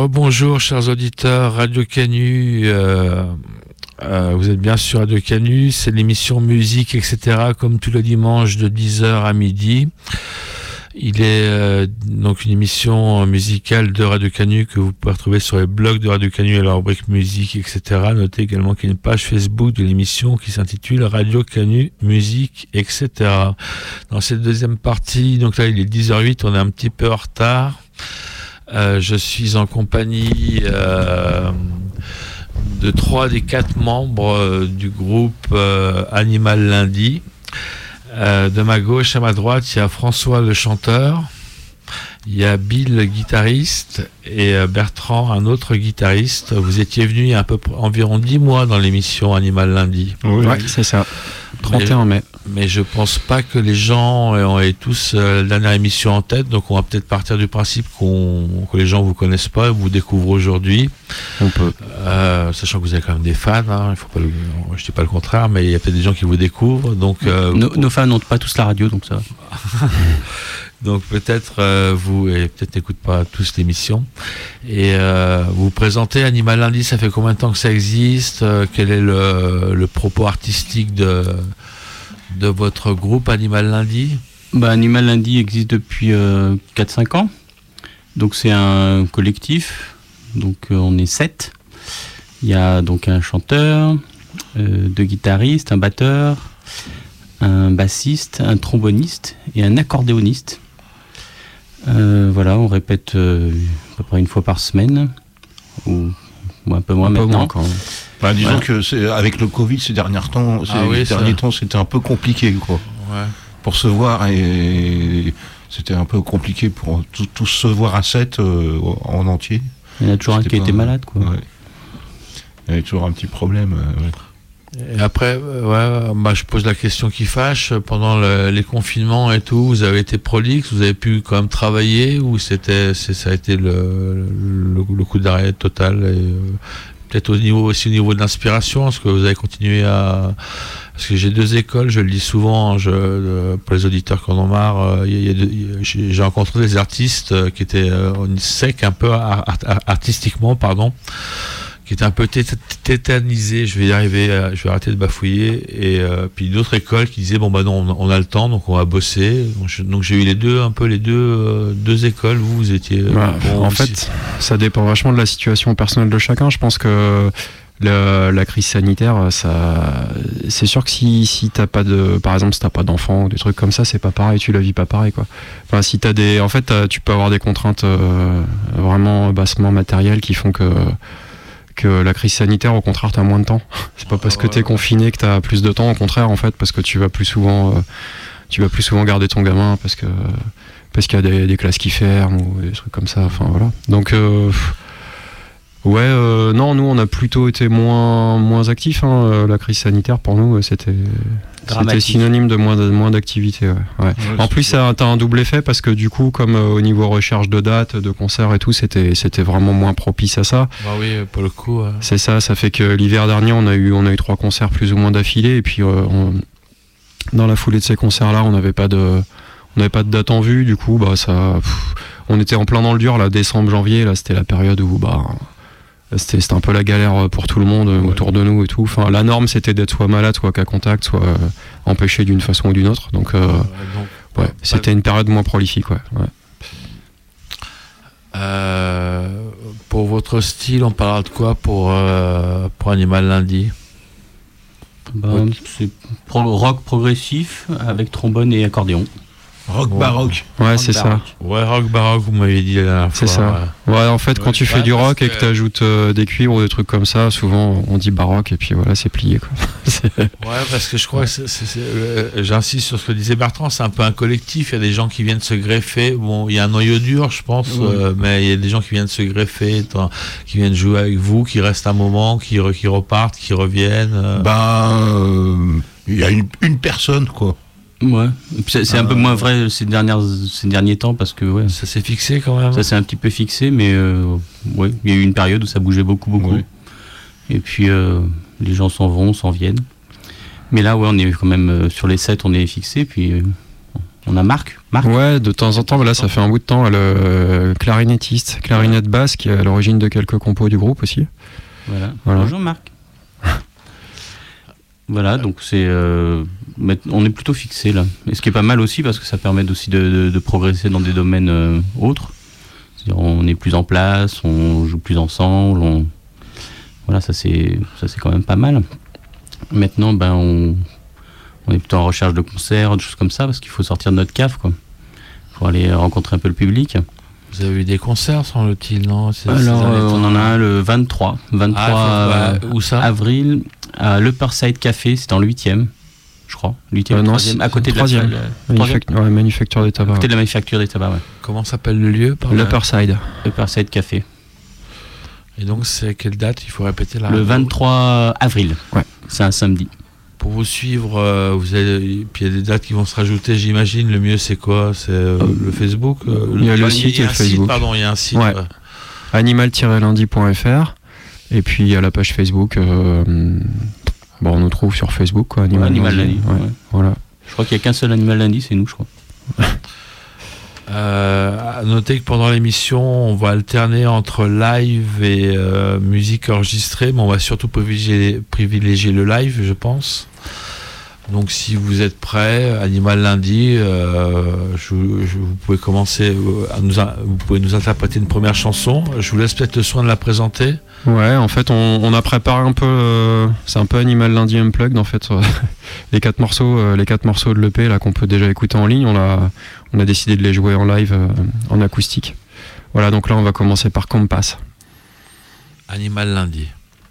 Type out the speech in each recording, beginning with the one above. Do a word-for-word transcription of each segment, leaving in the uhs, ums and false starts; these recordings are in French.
Rebonjour chers auditeurs, Radio Canu, euh, euh, vous êtes bien sur Radio Canu, c'est l'émission musique, et cetera, comme tous les dimanches de dix heures à midi. Il est euh, donc une émission musicale de Radio Canu que vous pouvez retrouver sur les blogs de Radio Canu et la rubrique musique, et cetera. Notez également qu'il y a une page Facebook de l'émission qui s'intitule Radio Canu Musique, et cetera. Dans cette deuxième partie, donc là il est dix heures huit, on est un petit peu en retard. Euh, je suis en compagnie euh, de trois des quatre membres euh, du groupe euh, Animal Lundi. Euh, de ma gauche à ma droite, il y a François le chanteur, il y a Bill le guitariste et euh, Bertrand un autre guitariste. Vous étiez venu il y a un peu, environ dix mois dans l'émission Animal Lundi. Oui, ouais, c'est ça. trente et un mai. Mais je pense pas que les gens ont tous euh, la dernière émission en tête, donc on va peut-être partir du principe qu'on, que les gens vous connaissent pas, vous découvrent aujourd'hui. On peut. Euh, sachant que vous avez quand même des fans, hein, il faut pas le, je dis pas le contraire, mais il y a peut-être des gens qui vous découvrent. Donc euh, nos, nos fans n'ont pas tous la radio, donc ça. Donc peut-être euh, vous et peut-être n'écoutez pas tous l'émission. Et euh, vous vous présentez Animal Lundi, ça fait combien de temps que ça existe? euh, Quel est le, le propos artistique de de votre groupe Animal Lundi? Bah, Animal Lundi existe depuis euh, quatre cinq ans. Donc c'est un collectif. Donc euh, on est sept. Il y a donc un chanteur, euh, deux guitaristes, un batteur, un bassiste, un tromboniste et un accordéoniste. Euh, voilà, on répète euh, à peu près une fois par semaine, ou, ou un peu moins un maintenant. Peu moins quand bah, disons ouais. que c'est, avec le Covid ces derniers temps, ces ah oui, derniers temps, c'était un peu compliqué, quoi. Ouais. Pour se voir, et c'était un peu compliqué pour tous se voir à sept euh, en entier. Il y en a toujours c'était un qui a été malade, quoi. Ouais. Il y avait toujours un petit problème. Euh, ouais. Et après, ouais, bah, je pose la question qui fâche. Pendant le, les confinements et tout, vous avez été prolixe, vous avez pu quand même travailler, ou c'était, c'est, ça a été le, le, le coup d'arrêt total, et euh, peut-être au niveau, aussi au niveau de l'inspiration, est-ce que vous avez continué à... Parce que j'ai deux écoles, je le dis souvent, je, euh, pour les auditeurs qui en ont marre, euh, y a, y a de, y a, j'ai, j'ai rencontré des artistes euh, qui étaient euh, secs un peu art, art, artistiquement, pardon, qui était un peu tétanisé, je vais y arriver, euh, je vais arrêter de bafouiller, et euh, puis d'autres écoles qui disaient bon bah non, on, on a le temps, donc on va bosser. Donc, je, donc j'ai eu les deux, un peu les deux, euh, deux écoles. Vous, vous étiez. Bah, bon, en aussi. Fait, ça dépend vachement de la situation personnelle de chacun. Je pense que la, la crise sanitaire, ça, c'est sûr que si si t'as pas de, par exemple, si t'as pas d'enfants ou des trucs comme ça, c'est pas pareil, tu la vis pas pareil, quoi. Enfin, si t'as des, en fait, tu peux avoir des contraintes euh, vraiment bassement matérielles qui font que que la crise sanitaire, au contraire, t'as moins de temps. C'est pas parce que t'es confiné que t'as plus de temps, au contraire, en fait, parce que tu vas plus souvent, euh, tu vas plus souvent garder ton gamin, parce que parce qu'il y a des, des classes qui ferment ou des trucs comme ça. Enfin voilà. Donc euh, ouais, euh, non, nous on a plutôt été moins moins actifs. Hein. La crise sanitaire pour nous, c'était c'était synonyme de moins de, moins d'activité. Ouais. Ouais. Ouais, en plus, ça, t'as un double effet parce que du coup, comme euh, au niveau recherche de dates, de concerts et tout, c'était c'était vraiment moins propice à ça. Bah oui, pour le coup. Ouais. C'est ça, ça fait que l'hiver dernier, on a eu on a eu trois concerts plus ou moins d'affilée, et puis euh, on, dans la foulée de ces concerts-là, on n'avait pas de on n'avait pas de date en vue. Du coup, bah ça, pff, on était en plein dans le dur là, décembre, janvier. Là, c'était la période où bah C'était, c'était un peu la galère pour tout le monde ouais. autour de nous et tout. Enfin, la norme, c'était d'être soit malade, soit cas contact, soit euh, empêché d'une façon ou d'une autre. Donc, euh, euh, donc ouais, ouais, c'était une période moins prolifique. Ouais. Ouais. Euh, pour votre style, on parlera de quoi pour, euh, pour Animal Lundi? Bah, ouais. C'est pro- rock progressif avec trombone et accordéon. Rock ouais. baroque. Ouais, rock c'est baroque. ça. Ouais, rock baroque, vous m'avez dit la dernière c'est fois. C'est ça. Ouais. ouais, en fait, ouais, quand tu fais du rock que... et que tu ajoutes euh, des cuivres ou des trucs comme ça, souvent on dit baroque et puis voilà, c'est plié, quoi. c'est... Ouais, parce que je crois ouais. que c'est, c'est, c'est, euh, j'insiste sur ce que disait Bertrand, c'est un peu un collectif. Il y a des gens qui viennent se greffer. Bon, il y a un noyau dur, je pense, ouais. euh, mais il y a des gens qui viennent se greffer, qui viennent jouer avec vous, qui restent un moment, qui, re, qui repartent, qui reviennent. Euh... Ben, il euh, y a une, une personne, quoi. Ouais, c'est, c'est un euh, peu moins vrai ces, dernières, ces derniers temps parce que ouais, ça s'est fixé quand même. Ça s'est un petit peu fixé, mais euh, ouais, il y a eu une période où ça bougeait beaucoup, beaucoup. Ouais. Et puis euh, les gens s'en vont, s'en viennent. Mais là, ouais, on est quand même euh, sur les sept, on est fixé, puis euh, On a Marc, Marc. Ouais, de temps en temps, là ça fait un bout de temps, le clarinettiste, clarinette basse qui est à l'origine de quelques compos du groupe aussi. Voilà. voilà. Bonjour Marc. Voilà, donc c'est, euh, on est plutôt fixé là. Et ce qui est pas mal aussi parce que ça permet aussi de, de, de progresser dans des domaines euh, autres. C'est-à-dire on est plus en place, on joue plus ensemble. On... Voilà, ça c'est, ça c'est quand même pas mal. Maintenant, ben on, on est plutôt en recherche de concerts, de choses comme ça parce qu'il faut sortir de notre cave, quoi. Il faut aller rencontrer un peu le public. Vous avez eu des concerts, semble-t-il, non? c'est, Alors, c'est euh, on en a un le vingt-trois, vingt-trois ah, euh, où ça avril à l'Upperside Café, c'est dans le huitième, je crois. Le huitième, euh, le non, troisième, à côté de la salle. Manufac- ouais, manufacture des tabacs. À côté de la manufacture des tabacs, ouais. Comment s'appelle le lieu? L'Upperside. L'Upperside Café. Et donc, c'est quelle date? Il faut répéter la. Le vingt-trois avril. Ouais. C'est un samedi. Pour vous suivre, euh, vous avez, puis il y a des dates qui vont se rajouter, j'imagine. Le mieux, c'est quoi? C'est euh, euh, le Facebook euh, Il y a le, le site et le Facebook. Site, pardon, il y a un site. Ouais. Euh. animal tiret lundi point f r. Et puis il y a la page Facebook. Euh, bon, on nous trouve sur Facebook, quoi. Animal, ouais, Animal Lundi. lundi. Ouais. Ouais. Voilà. Je crois qu'il n'y a qu'un seul Animal Lundi, c'est nous, je crois. Euh, à noter que pendant l'émission, on va alterner entre live et euh, musique enregistrée, mais on va surtout privilégier, privilégier le live, je pense. Donc, si vous êtes prêts, Animal Lundi, euh, je, je, vous pouvez commencer à nous, vous pouvez nous interpréter une première chanson. Je vous laisse peut-être le soin de la présenter. Ouais, en fait, on, on a préparé un peu, euh, c'est un peu Animal Lundi Unplugged, en fait, les quatre morceaux, euh, les quatre morceaux de l'E P là qu'on peut déjà écouter en ligne. On a, on a décidé de les jouer en live, euh, en acoustique. Voilà, donc là, on va commencer par Compass. Animal Lundi.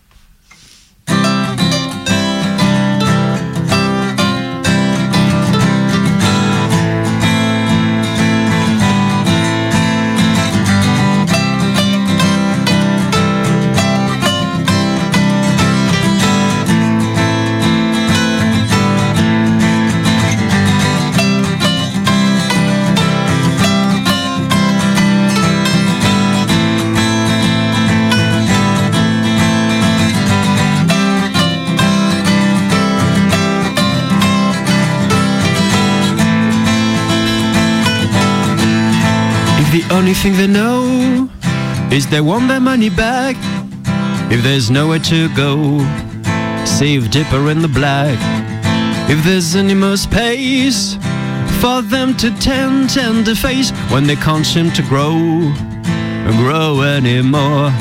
The only thing they know is they want their money back. If there's nowhere to go, save Dipper in the black. If there's any more space for them to tend and deface when they can't seem to grow, grow anymore.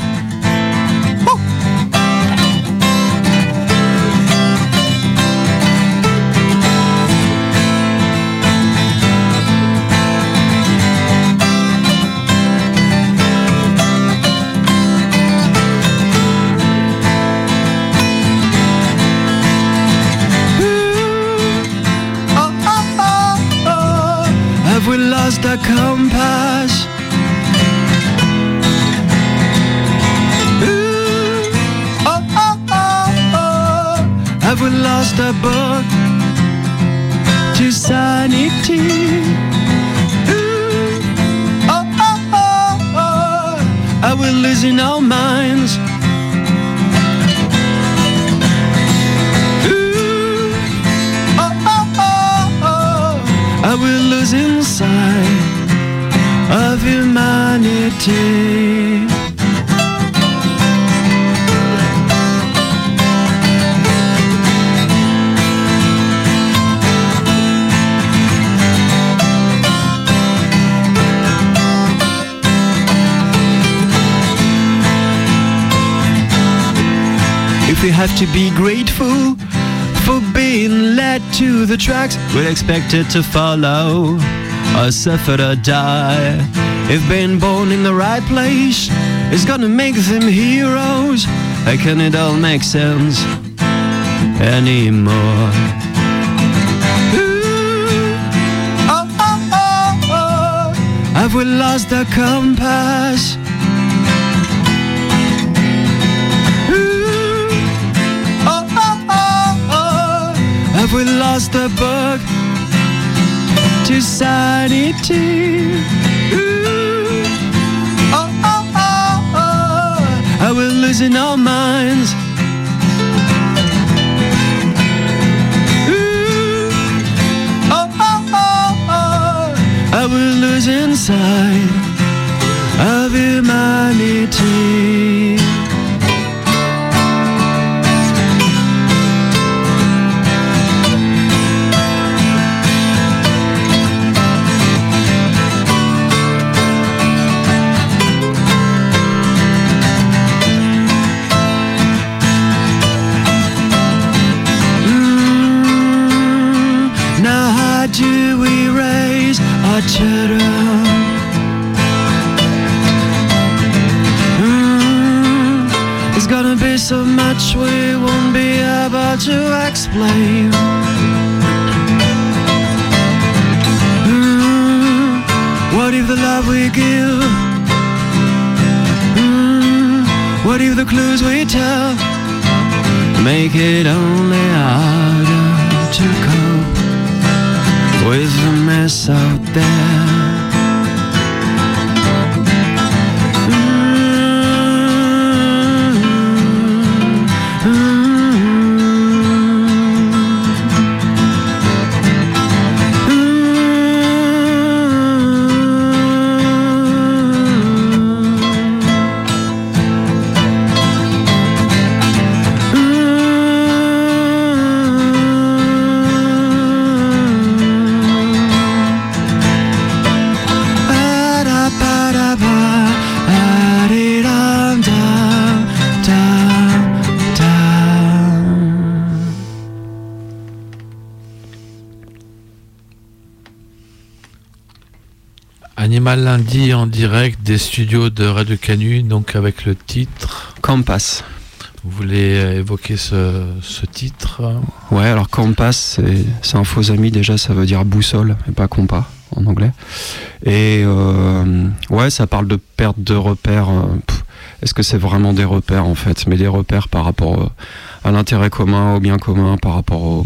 The compass. Ooh, oh, oh, oh, oh. Have we lost a book to sanity? Ooh, oh, oh, oh, oh. Are we losing our minds? Ooh, oh, oh, oh, oh. Are we losing sight of humanity? If we have to be grateful for being led to the tracks, we're expected to follow or suffer or die. If being born in the right place is gonna make them heroes, how can it all make sense anymore? Ooh, oh, oh, oh, oh. Have we lost the compass? Ooh, oh, oh, oh, oh. Have we lost the book to sanity? Ooh, oh, oh, oh, oh. Are we losing our minds? Ooh, oh, oh, oh, oh. we're losing sight of humanity. Do we raise our children? Mm, there's gonna be so much we won't be able to explain. Mm, what if the love we give? Mm, what if the clues we tell make it only harder to cope with the mess out there? Animal Lundi en direct des studios de Radio Canu, donc avec le titre Compass. Vous voulez évoquer ce, ce titre? Ouais, alors Compass, c'est, c'est un faux ami, déjà ça veut dire boussole et pas compas en anglais. Et euh, ouais, ça parle de perte de repères. Pff, est-ce que c'est vraiment des repères en fait? Mais des repères par rapport à l'intérêt commun, au bien commun, par rapport au...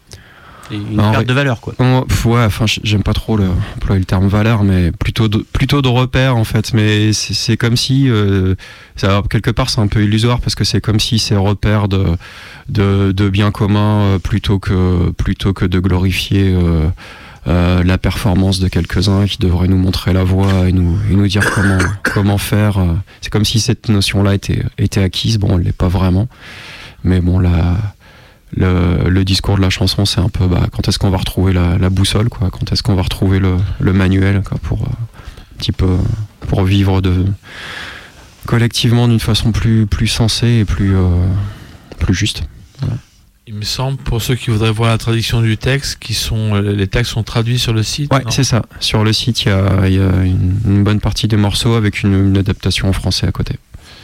Une non, perte de valeur, quoi. Ouais, enfin, j'aime pas trop le, employer le terme valeur, mais plutôt de, plutôt de repères, en fait. Mais c'est, c'est comme si, euh, ça, quelque part, c'est un peu illusoire, parce que c'est comme si ces repères de, de, de bien commun, euh, plutôt que, plutôt que de glorifier euh, euh, la performance de quelques-uns qui devraient nous montrer la voie et nous, et nous dire comment, comment faire. Euh, c'est comme si cette notion-là était, était acquise. Bon, elle l'est pas vraiment. Mais bon, là... Le, le discours de la chanson, c'est un peu bah, quand est-ce qu'on va retrouver la, la boussole, quoi, quand est-ce qu'on va retrouver le, le manuel, quoi, pour euh, un petit peu pour vivre de collectivement d'une façon plus plus sensée et plus euh, plus juste. Voilà. Il me semble, pour ceux qui voudraient voir la traduction du texte, qui sont les textes sont traduits sur le site. Ouais, c'est ça. Sur le site, il y a, y a une, une bonne partie des morceaux avec une, une adaptation en français à côté.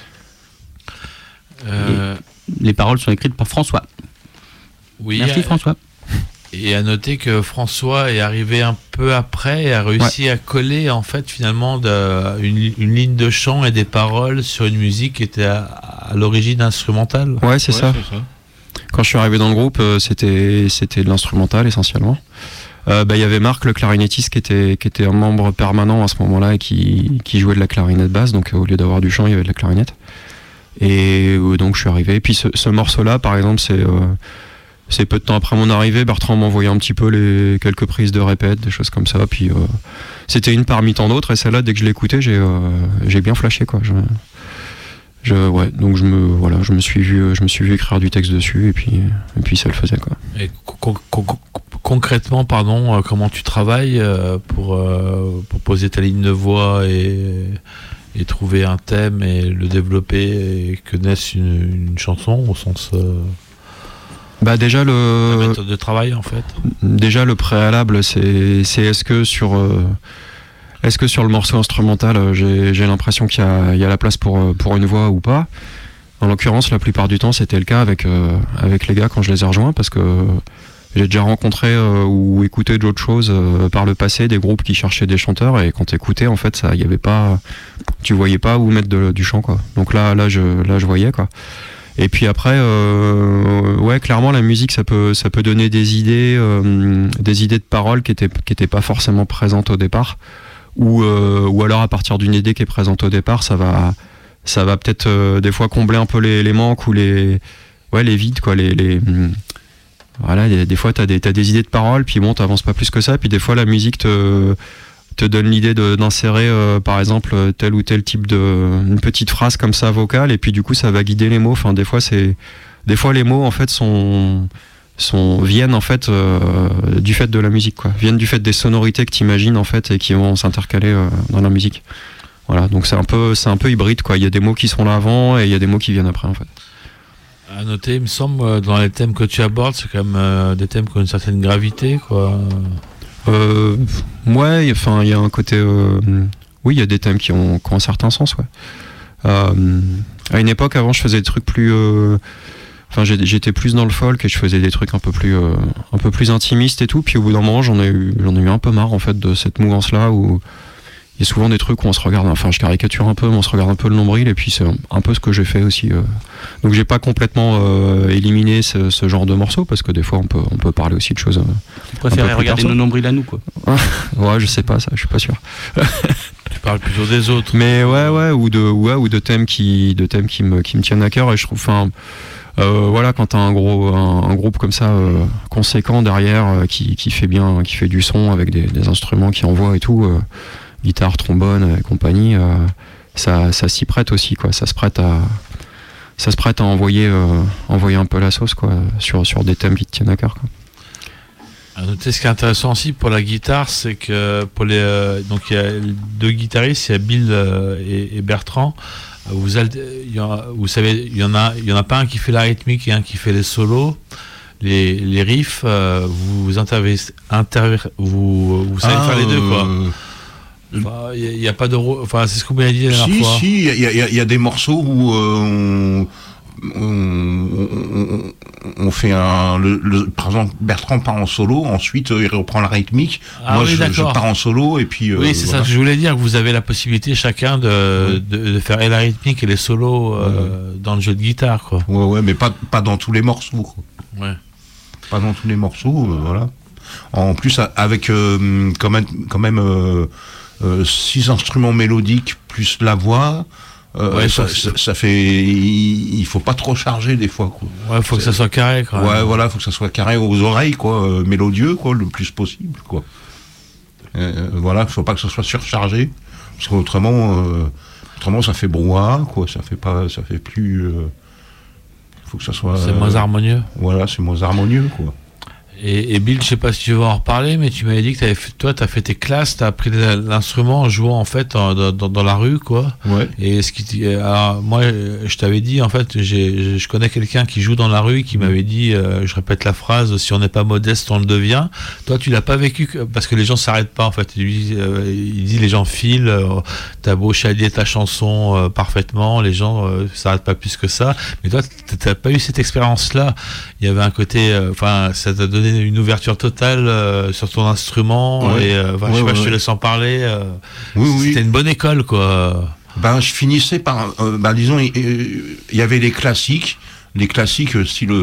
Euh... Les paroles sont écrites par François. Oui, merci François. Et à noter que François est arrivé un peu après et a réussi ouais. à coller en fait finalement de, une, une ligne de chant et des paroles sur une musique qui était à, à l'origine instrumentale. Ouais, c'est, ouais ça. c'est ça. Quand je suis arrivé dans le groupe, c'était, c'était de l'instrumental essentiellement. Euh, bah, y avait Marc, le clarinettiste, qui était, qui était un membre permanent à ce moment-là et qui, qui jouait de la clarinette basse. Donc au lieu d'avoir du chant, il y avait de la clarinette. Et euh, donc je suis arrivé. Et puis ce, ce morceau-là, par exemple, c'est... Euh, C'est peu de temps après mon arrivée, Bertrand m'envoyait un petit peu les quelques prises de répète, des choses comme ça. Puis euh, c'était une parmi tant d'autres. Et celle-là, dès que je l'ai écoutée, j'ai euh, j'ai bien flashé, quoi. Je, je, ouais, donc je me voilà, je me suis vu, je me suis vu écrire du texte dessus, et puis et puis ça le faisait, quoi. Et con- con- concrètement, pardon, euh, comment tu travailles euh, pour euh, pour poser ta ligne de voix et et trouver un thème et le développer et que naisse une, une chanson au sens euh... Bah déjà le la méthode de travail en fait. Déjà le préalable c'est c'est est-ce que sur euh, est-ce que sur le morceau instrumental euh, j'ai j'ai l'impression qu'il y a il y a la place pour pour une voix ou pas. En l'occurrence la plupart du temps c'était le cas avec euh, avec les gars quand je les ai rejoints parce que j'ai déjà rencontré euh, ou écouté d'autres choses euh, par le passé, des groupes qui cherchaient des chanteurs et quand t'écoutais en fait ça il y avait pas tu voyais pas où mettre de, du chant, quoi. Donc là là je là je voyais, quoi. Et puis après, euh, ouais, clairement, la musique, ça peut, ça peut donner des idées, euh, des idées de paroles qui étaient, qui étaient pas forcément présentes au départ, ou, euh, ou alors à partir d'une idée qui est présente au départ, ça va, ça va peut-être euh, des fois combler un peu les, les manques ou les, ouais, les vides, quoi, les, les voilà, des, des fois t'as des, t'as des idées de paroles, puis bon, t'avances pas plus que ça, puis des fois la musique te te donne l'idée de, d'insérer euh, par exemple tel ou tel type de une petite phrase comme ça vocale, et puis du coup ça va guider les mots. Enfin des fois c'est des fois les mots en fait sont sont viennent en fait euh, du fait de la musique, quoi, viennent du fait des sonorités que tu imagines en fait et qui vont s'intercaler euh, dans la musique. Voilà, donc c'est un peu c'est un peu hybride, quoi. Il y a des mots qui sont là avant et il y a des mots qui viennent après en fait. À noter, il me semble, dans les thèmes que tu abordes, c'est quand même euh, des thèmes qui ont une certaine gravité, quoi. Euh, ouais, enfin, il y a un côté. Euh, oui, il y a des thèmes qui ont, qui ont un certain sens, ouais. Euh, à une époque, avant, je faisais des trucs plus. Enfin, euh, j'étais plus dans le folk et je faisais des trucs un peu plus, euh, un peu plus intimistes et tout. Puis au bout d'un moment, j'en ai eu, j'en ai eu un peu marre en fait de cette mouvance-là où il y a souvent des trucs où on se regarde. Enfin, je caricature un peu, mais on se regarde un peu le nombril. Et puis c'est un peu ce que j'ai fait aussi. Euh. Donc j'ai pas complètement euh, éliminé ce, ce genre de morceaux parce que des fois on peut, on peut parler aussi de choses. Euh, tu préférais regarder nos nombrils à nous, quoi. Ouais, je sais pas ça, je suis pas sûr. Tu parles plutôt des autres. Mais ouais, ouais, ou de, ouais, ou de thèmes qui, de thèmes qui me, qui me tiennent à cœur. Et je trouve, enfin, euh, voilà, quand t'as un gros, un, un groupe comme ça euh, conséquent derrière euh, qui, qui fait bien, qui fait du son avec des, des instruments qui envoient et tout. Euh, guitare, trombone et compagnie, euh, ça, ça s'y prête aussi, quoi. Ça se prête à, ça se prête à envoyer, euh, envoyer un peu la sauce, quoi, sur, sur des thèmes qui te tiennent à cœur, quoi. À noter, ce qui est intéressant aussi pour la guitare, c'est que pour les, euh, donc il y a deux guitaristes, il y a Bill euh, et, et Bertrand. Vous, il y a, vous savez, il y en a, il y en a pas un qui fait la rythmique et un qui fait les solos. Les, les riffs, euh, vous intervenez, interv, vous, vous savez ah, faire les deux, quoi. Euh... Il enfin, n'y a, a pas de. Enfin, c'est ce que vous m'avez dit la dernière si, fois. Si, il y, y, y a des morceaux où euh, on, on, on, on fait un. Le, le, par exemple, Bertrand part en solo, ensuite euh, il reprend la rythmique. Ah, Moi, oui, je, je pars en solo, et puis. Euh, oui, c'est voilà. Ça que je voulais dire, que vous avez la possibilité chacun de, oui. de, de faire et la rythmique et les solos euh, ouais. dans le jeu de guitare, quoi. Ouais, ouais, mais pas, pas dans tous les morceaux, quoi. Ouais. Pas dans tous les morceaux, euh, voilà. En plus, avec euh, quand même. Quand même euh, Euh, six instruments mélodiques plus la voix, euh, ouais, ça, ça, ça fait, il, il faut pas trop charger des fois, quoi. Ouais, faut que ça soit carré, quoi. Ouais, voilà, faut que ça soit carré aux oreilles, quoi, euh, mélodieux, quoi, le plus possible, quoi. Euh, voilà, faut pas que ça soit surchargé, parce qu'autrement, euh, autrement ça fait brouhaha, quoi, ça fait pas, ça fait plus. Euh, faut que ça soit. C'est euh, moins harmonieux. Voilà, c'est moins harmonieux, quoi. Et, et Bill, je sais pas si tu veux en reparler, mais tu m'avais dit que t'avais fait, toi, tu as fait tes classes, tu as appris l'instrument en jouant en fait en, dans, dans la rue, quoi. Ouais. Et ce qui, alors, moi, je t'avais dit, en fait, j'ai, je connais quelqu'un qui joue dans la rue qui m'avait dit, euh, je répète la phrase, si on n'est pas modeste, on le devient. Toi, tu l'as pas vécu parce que les gens s'arrêtent pas, en fait. Il dit, euh, il dit les gens filent, euh, t'as beau chalier ta chanson euh, parfaitement, les gens euh, s'arrêtent pas plus que ça. Mais toi, t'as pas eu cette expérience-là. Il y avait un côté, enfin, euh, ça t'a donné une ouverture totale euh, sur ton instrument, ouais. Et euh, enfin, ouais, je sais pas, ouais, je te laisse en parler. Euh, oui, c'était oui. une bonne école, quoi. Ben, je finissais par, euh, ben, disons, il y, y avait les classiques, les classiques euh, style,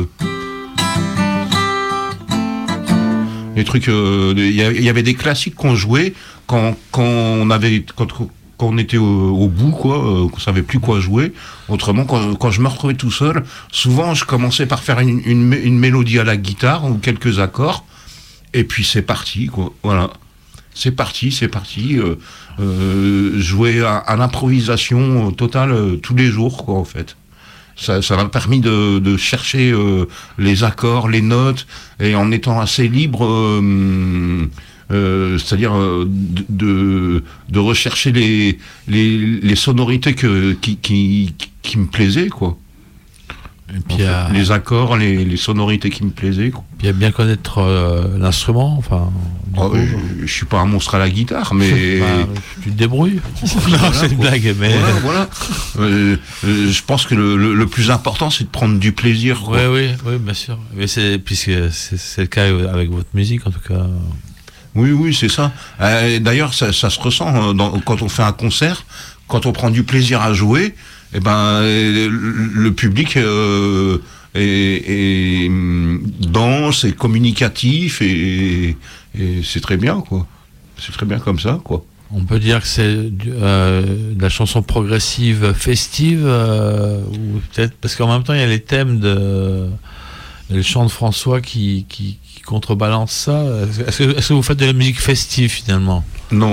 les trucs, il euh, y, y avait des classiques qu'on jouait quand, quand on avait, quand, quand on était au, au bout, quoi, euh, qu'on savait plus quoi jouer. Autrement, quand, quand je me retrouvais tout seul, souvent je commençais par faire une, une, une mélodie à la guitare ou quelques accords, et puis c'est parti, quoi. Voilà, c'est parti, c'est parti. Euh, euh, jouer à, à l'improvisation totale euh, tous les jours, quoi, en fait. Ça, ça m'a permis de, de chercher euh, les accords, les notes, et en étant assez libre. Euh, Euh, c'est-à-dire euh, de, de, de rechercher les, les, les sonorités que, qui, qui, qui me plaisaient, quoi. Et puis en fait, à... les accords, les, les sonorités qui me plaisaient, quoi. Puis à bien connaître euh, l'instrument, enfin. Oh, coup, je, je suis pas un monstre à la guitare, mais bah, tu te débrouilles. Non, voilà, c'est une blague, mais voilà. voilà. euh, euh, je pense que le, le, le plus important, c'est de prendre du plaisir, quoi. Oui, oui, oui, bien sûr. Mais c'est puisque c'est, c'est le cas avec votre musique, en tout cas. Oui, oui, c'est ça. Euh, d'ailleurs, ça, ça se ressent dans, quand on fait un concert, quand on prend du plaisir à jouer, eh ben, le, le public euh, est, est dense et communicatif et, et c'est très bien, quoi. C'est très bien comme ça, quoi. On peut dire que c'est euh, de la chanson progressive festive, euh, ou peut-être parce qu'en même temps il y a les thèmes de le chant de François qui, qui contrebalance ça. Est-ce que, est-ce que vous faites de la musique festive finalement ? Non.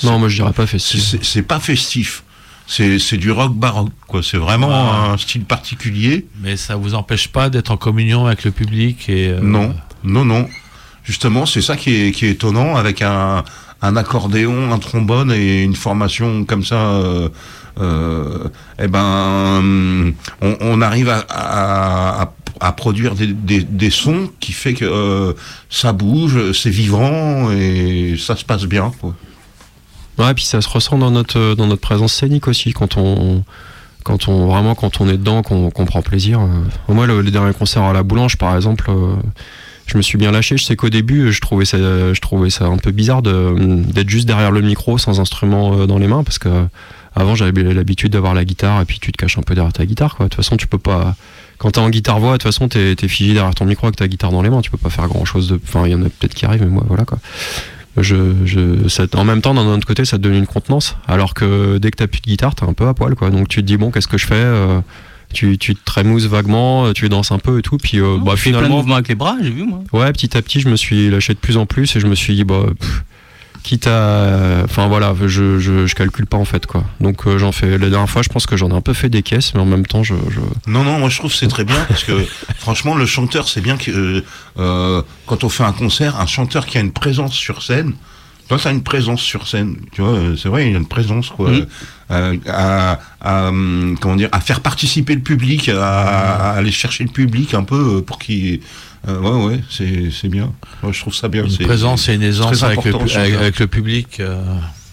Non, moi je dirais pas festif. C'est, c'est pas festif. C'est, c'est du rock baroque, quoi. C'est vraiment ah. un style particulier. Mais ça vous empêche pas d'être en communion avec le public et euh... Non, non, non. Justement, c'est ça qui est, qui est étonnant, avec un, un accordéon, un trombone et une formation comme ça. Euh, euh, eh ben, on, on arrive à, à, à, à produire des, des, des sons qui fait que euh, ça bouge, c'est vivant et ça se passe bien, quoi. Ouais, puis ça se ressent dans notre dans notre présence scénique aussi, quand on quand on vraiment quand on est dedans, qu'on, qu'on prend plaisir. Moi, le, les derniers concerts à la Boulange, par exemple, euh, je me suis bien lâché. Je sais qu'au début, je trouvais ça je trouvais ça un peu bizarre de d'être juste derrière le micro sans instrument dans les mains, parce que avant j'avais l'habitude d'avoir la guitare et puis tu te caches un peu derrière ta guitare, quoi. De toute façon, tu peux pas. Quand t'es en guitare-voix, de toute façon, t'es, t'es figé derrière ton micro avec ta guitare dans les mains. Tu peux pas faire grand-chose de. Enfin, il y en a peut-être qui arrivent, mais moi, voilà, quoi. Je, je, ça, en même temps, d'un autre côté, ça te donne une contenance. Alors que dès que t'as plus de guitare, t'es un peu à poil, quoi. Donc tu te dis, bon, qu'est-ce que je fais euh, tu, tu te trémousses vaguement, tu danses un peu et tout. Puis euh, oh, bah, tu finalement. Fais plein de mouvements avec les bras, j'ai vu, moi. Ouais, petit à petit, je me suis lâché de plus en plus et je me suis dit, bah. Pff, quitte à. Enfin voilà, je, je, je calcule pas en fait, quoi. Donc euh, j'en fais. La dernière fois, je pense que j'en ai un peu fait des caisses, mais en même temps, je. je... Non, non, moi je trouve que c'est très bien parce que franchement, le chanteur, c'est bien que euh, quand on fait un concert, un chanteur qui a une présence sur scène. Toi, ça a une présence sur scène, tu vois, c'est vrai, il y a une présence, quoi, mmh. euh, à, à, à, comment dire, à faire participer le public, à, à aller chercher le public un peu pour qu'il, euh, ouais, ouais, c'est, c'est bien. Moi, je trouve ça bien. Une c'est, présence et une aisance avec le, avec, avec le public. Euh...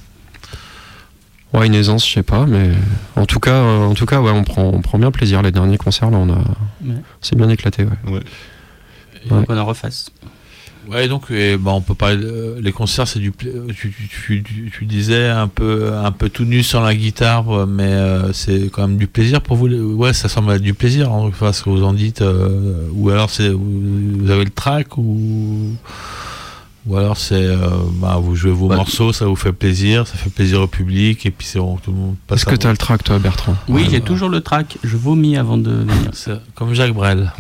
Ouais, une aisance, je sais pas, mais en tout cas, euh, en tout cas, ouais, on prend, on prend bien plaisir. Les derniers concerts, là, on a, ouais. c'est bien éclaté, ouais. ouais. Et ouais. On en refasse. Ouais, donc et, bah, on peut parler de, les concerts, c'est du tu, tu, tu, tu, tu disais un peu un peu tout nu sur la guitare, mais euh, c'est quand même du plaisir pour vous. Ouais, ça semble être du plaisir, hein, enfin, ce que vous en dites, euh, ou alors c'est vous avez le track, ou ou alors c'est euh, bah, vous jouez vos ouais. morceaux, ça vous fait plaisir, ça fait plaisir au public et puis c'est bon, tout le monde passe. Est-ce que t'as le track, toi, Bertrand? Oui, ouais, j'ai ouais. toujours le track. Je vomis avant de venir. C'est comme Jacques Brel.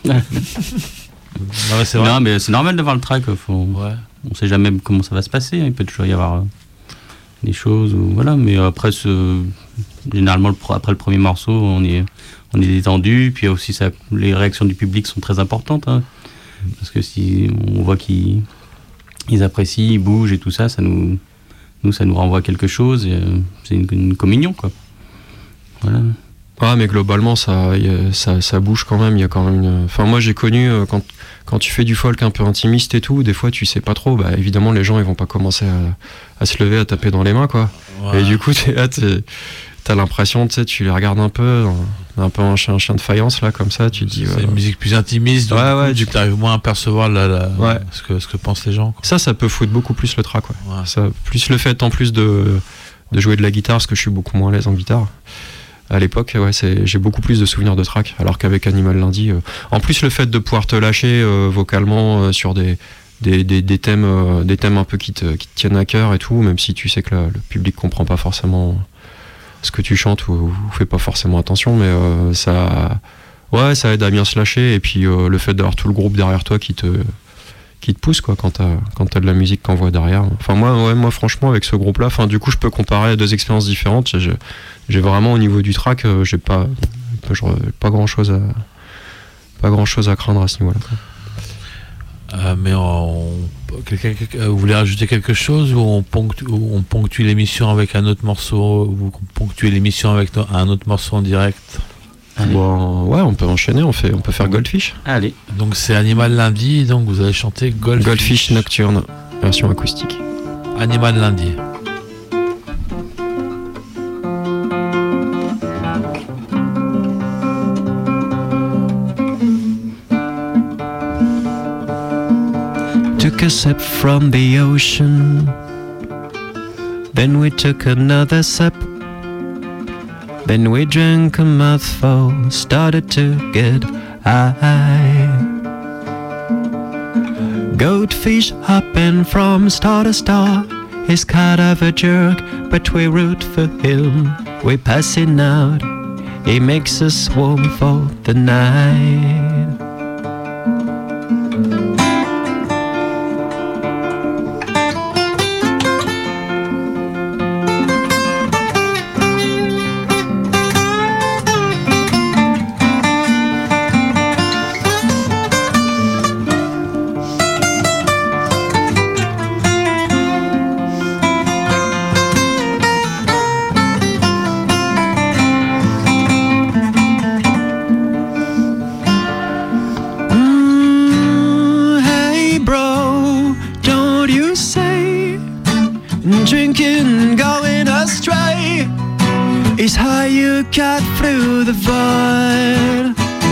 Non, mais c'est, non, mais c'est normal d'avoir le track. Faut... Ouais. On sait jamais comment ça va se passer. Il peut toujours y avoir euh, des choses. Ou... Voilà. Mais après, ce... généralement, le pro... après le premier morceau, on est, on est détendu. Puis aussi, ça... les réactions du public sont très importantes. Hein. Parce que si on voit qu'ils ils apprécient, ils bougent et tout ça, ça nous, nous ça nous renvoie quelque chose. Et, euh, c'est une... une communion, quoi. Voilà. Ah, mais globalement, ça, y a, ça, ça bouge quand même. Il y a quand même une... Enfin, moi, j'ai connu euh, quand, quand tu fais du folk un peu intimiste et tout, des fois, tu sais pas trop. Bah, évidemment, les gens, ils vont pas commencer à, à se lever, à taper dans les mains, quoi. Ouais. Et du coup, t'es là, t'es, t'as l'impression, tu sais, tu les regardes un peu, un peu un chien, un chien de faïence, là, comme ça. Tu te dis. C'est euh... une musique plus intimiste. Ouais, ouais. Du coup, tu arrives moins à percevoir la, la, ouais. ce que, ce que pensent les gens, quoi. Ça, ça peut foutre beaucoup plus le trac, quoi. Ouais. Ça, plus le fait, en plus de, de jouer de la guitare, parce que je suis beaucoup moins à l'aise en guitare. À l'époque, ouais, c'est, j'ai beaucoup plus de souvenirs de track, alors qu'avec Animal Lundi, euh, en plus le fait de pouvoir te lâcher euh, vocalement euh, sur des, des, des, des thèmes, euh, des thèmes un peu qui te, qui te tiennent à cœur et tout, même si tu sais que la, le public comprend pas forcément ce que tu chantes ou, ou fait pas forcément attention, mais euh, ça, ouais, ça aide à bien se lâcher. Et puis euh, le fait d'avoir tout le groupe derrière toi qui te, qui te pousse, quoi, quand t'as, quand t'as de la musique qu'on voit derrière. Enfin moi, ouais, moi franchement avec ce groupe-là, enfin du coup je peux comparer à deux expériences différentes. Je, J'ai vraiment au niveau du track, euh, j'ai pas, genre, pas grand chose à, pas grand chose à craindre à ce niveau-là. Euh, mais on, quelqu'un, vous voulez rajouter quelque chose ou on ponctue, ou on ponctue l'émission avec un autre morceau, vous ponctuez l'émission avec no, un autre morceau en direct? Bon, ouais, on peut enchaîner, on fait, on peut faire Goldfish. Allez. Donc c'est Animal Lundi, donc vous allez chanter Goldfish. Goldfish Nocturne, version acoustique. Animal Lundi. Took a sip from the ocean, then we took another sip, then we drank a mouthful, started to get high. Goldfish hopping from star to star, he's kind of a jerk, but we root for him, we're passing out, he makes us warm for the night. drinking, going astray, is how you cut through the void.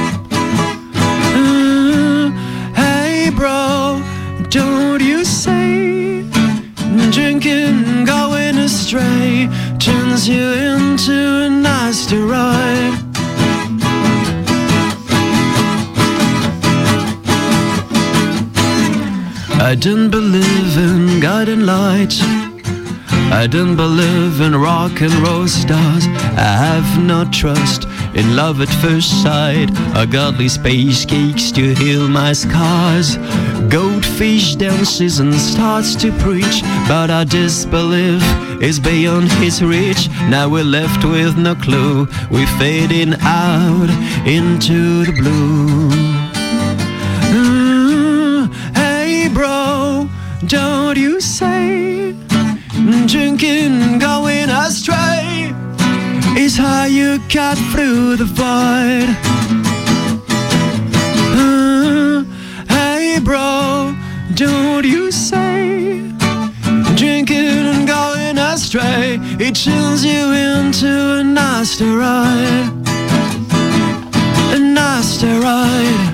Uh, hey bro, don't you say drinking, going astray turns you into an asteroid. I don't believe in guiding lights, I don't believe in rock and roll stars. I have no trust in love at first sight, or godly space cakes to heal my scars. Goldfish dances and starts to preach, but our disbelief is beyond his reach. Now we're left with no clue, we're fading out into the blue. Mm, hey bro, don't you say drinking, going astray is how you cut through the void. Uh, hey bro, don't you say drinking and going astray, it turns you into an asteroid. An asteroid.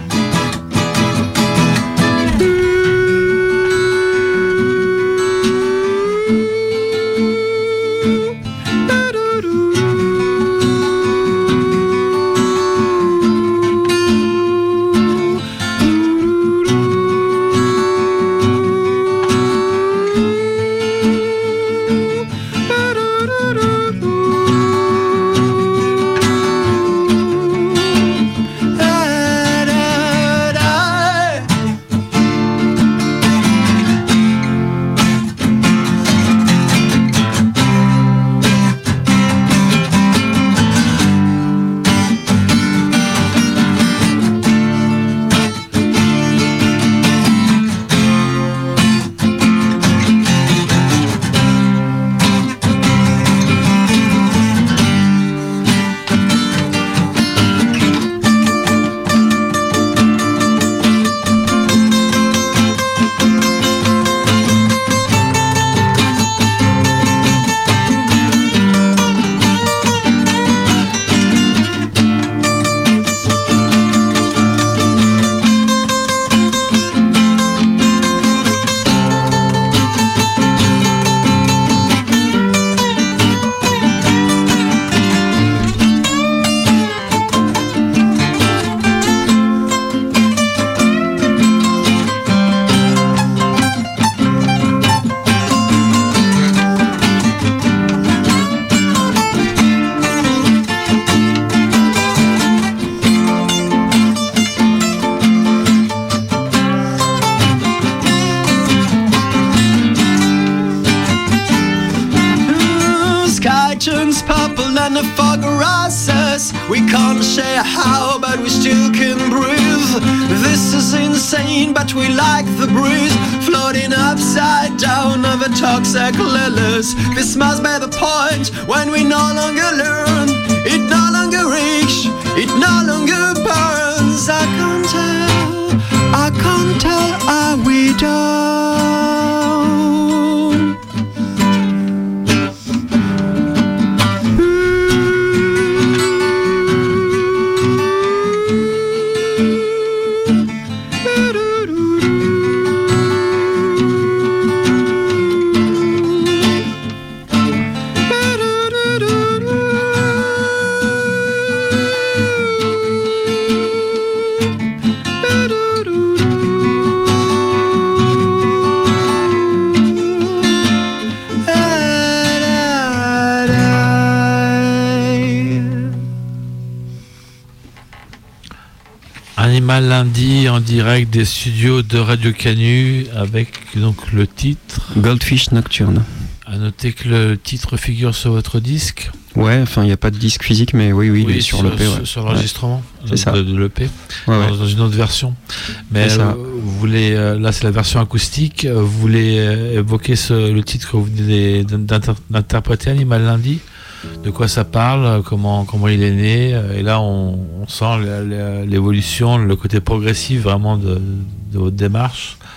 We can't share how, but we still can breathe. This is insane, but we like the breeze, floating upside down over toxic lilies. This must be the point when we no longer learn, it no longer reach, it no longer burns. I can't tell, I can't tell, are we done? Animal Lundi en direct des studios de Radio Canu avec donc le titre Goldfish Nocturne. À noter que le titre figure sur votre disque. Ouais, enfin il n'y a pas de disque physique, mais oui, oui, oui il est sur, sur l'E P. Ouais. Sur l'enregistrement ouais. de, ça. de, de l'E P, ouais, dans, ouais. dans une autre version. Mais euh, vous voulez, euh, là c'est la version acoustique, vous voulez euh, évoquer ce, le titre que vous venez d'inter- d'interpréter, Animal Lundi. De quoi ça parle, comment, comment il est né, et là on, on sent l'évolution, le côté progressif vraiment de, de votre démarche.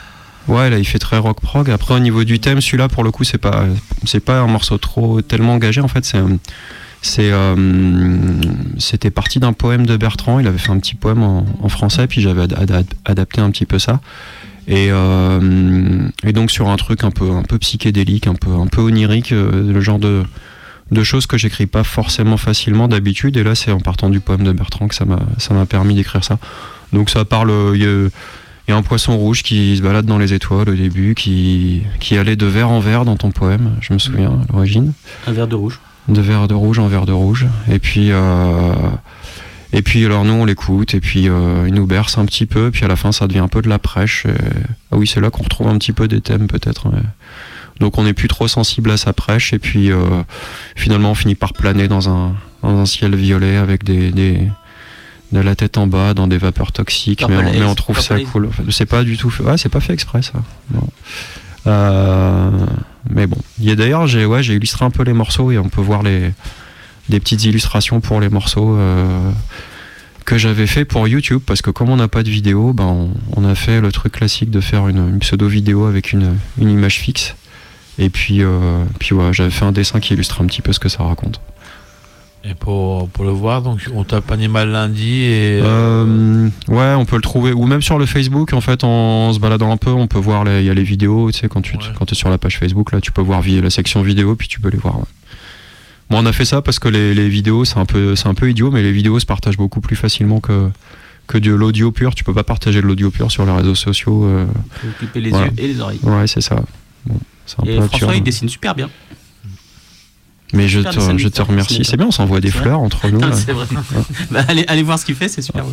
Ouais, là il fait très rock prog. Après au niveau du thème, celui-là pour le coup c'est pas c'est pas un morceau trop tellement engagé en fait. C'est c'est euh, c'était parti d'un poème de Bertrand. Il avait fait un petit poème en, en français, puis j'avais ad, ad, adapté un petit peu ça. Et, euh, et donc sur un truc un peu un peu psychédélique, un peu un peu onirique, euh, le genre de de choses que j'écris pas forcément facilement d'habitude. Et là c'est en partant du poème de Bertrand que ça m'a ça m'a permis d'écrire ça. Donc ça parle. Il y a, Il y a un poisson rouge qui se balade dans les étoiles au début, qui, qui allait de vert en vert dans ton poème, je me souviens à l'origine. Un vert de rouge. De vert de rouge en vert de rouge. Et puis, euh, et puis alors nous on l'écoute, et puis euh, il nous berce un petit peu, puis à la fin ça devient un peu de la prêche. Et... Ah oui, c'est là qu'on retrouve un petit peu des thèmes peut-être. Mais... Donc on n'est plus trop sensible à sa prêche, et puis euh, finalement on finit par planer dans un, dans un ciel violet avec des... des de la tête en bas dans des vapeurs toxiques, mais on, mais on trouve ça cool. C'est pas du tout fait, ouais, c'est pas fait exprès ça. Non. Euh, mais bon, il y a d'ailleurs j'ai ouais, j'ai illustré un peu les morceaux et on peut voir les des petites illustrations pour les morceaux euh, que j'avais fait pour YouTube, parce que comme on n'a pas de vidéo, ben on, on a fait le truc classique de faire une, une pseudo vidéo avec une, une image fixe. Et puis euh, puis ouais, j'avais fait un dessin qui illustre un petit peu ce que ça raconte. Et pour, pour le voir, donc on tape Animal Lundi et... Euh, ouais, on peut le trouver, ou même sur le Facebook, en fait, en se baladant un peu, on peut voir, il y a les vidéos, tu sais, quand tu ouais. quand es sur la page Facebook, là, tu peux voir la section vidéo, puis tu peux les voir. Ouais. Bon, on a fait ça parce que les, les vidéos, c'est un peu, c'est un peu idiot, mais les vidéos se partagent beaucoup plus facilement que, que de l'audio pur. Tu peux pas partager de l'audio pur sur les réseaux sociaux. Euh, faut occuper les voilà. yeux et les oreilles. Ouais, c'est ça. Bon, c'est un et peu François, absurde. il dessine super bien. Mais je te, je te remercie. C'est bien, on s'envoie des fleurs entre nous. Non, c'est vrai. bah, allez, allez voir ce qu'il fait, c'est super.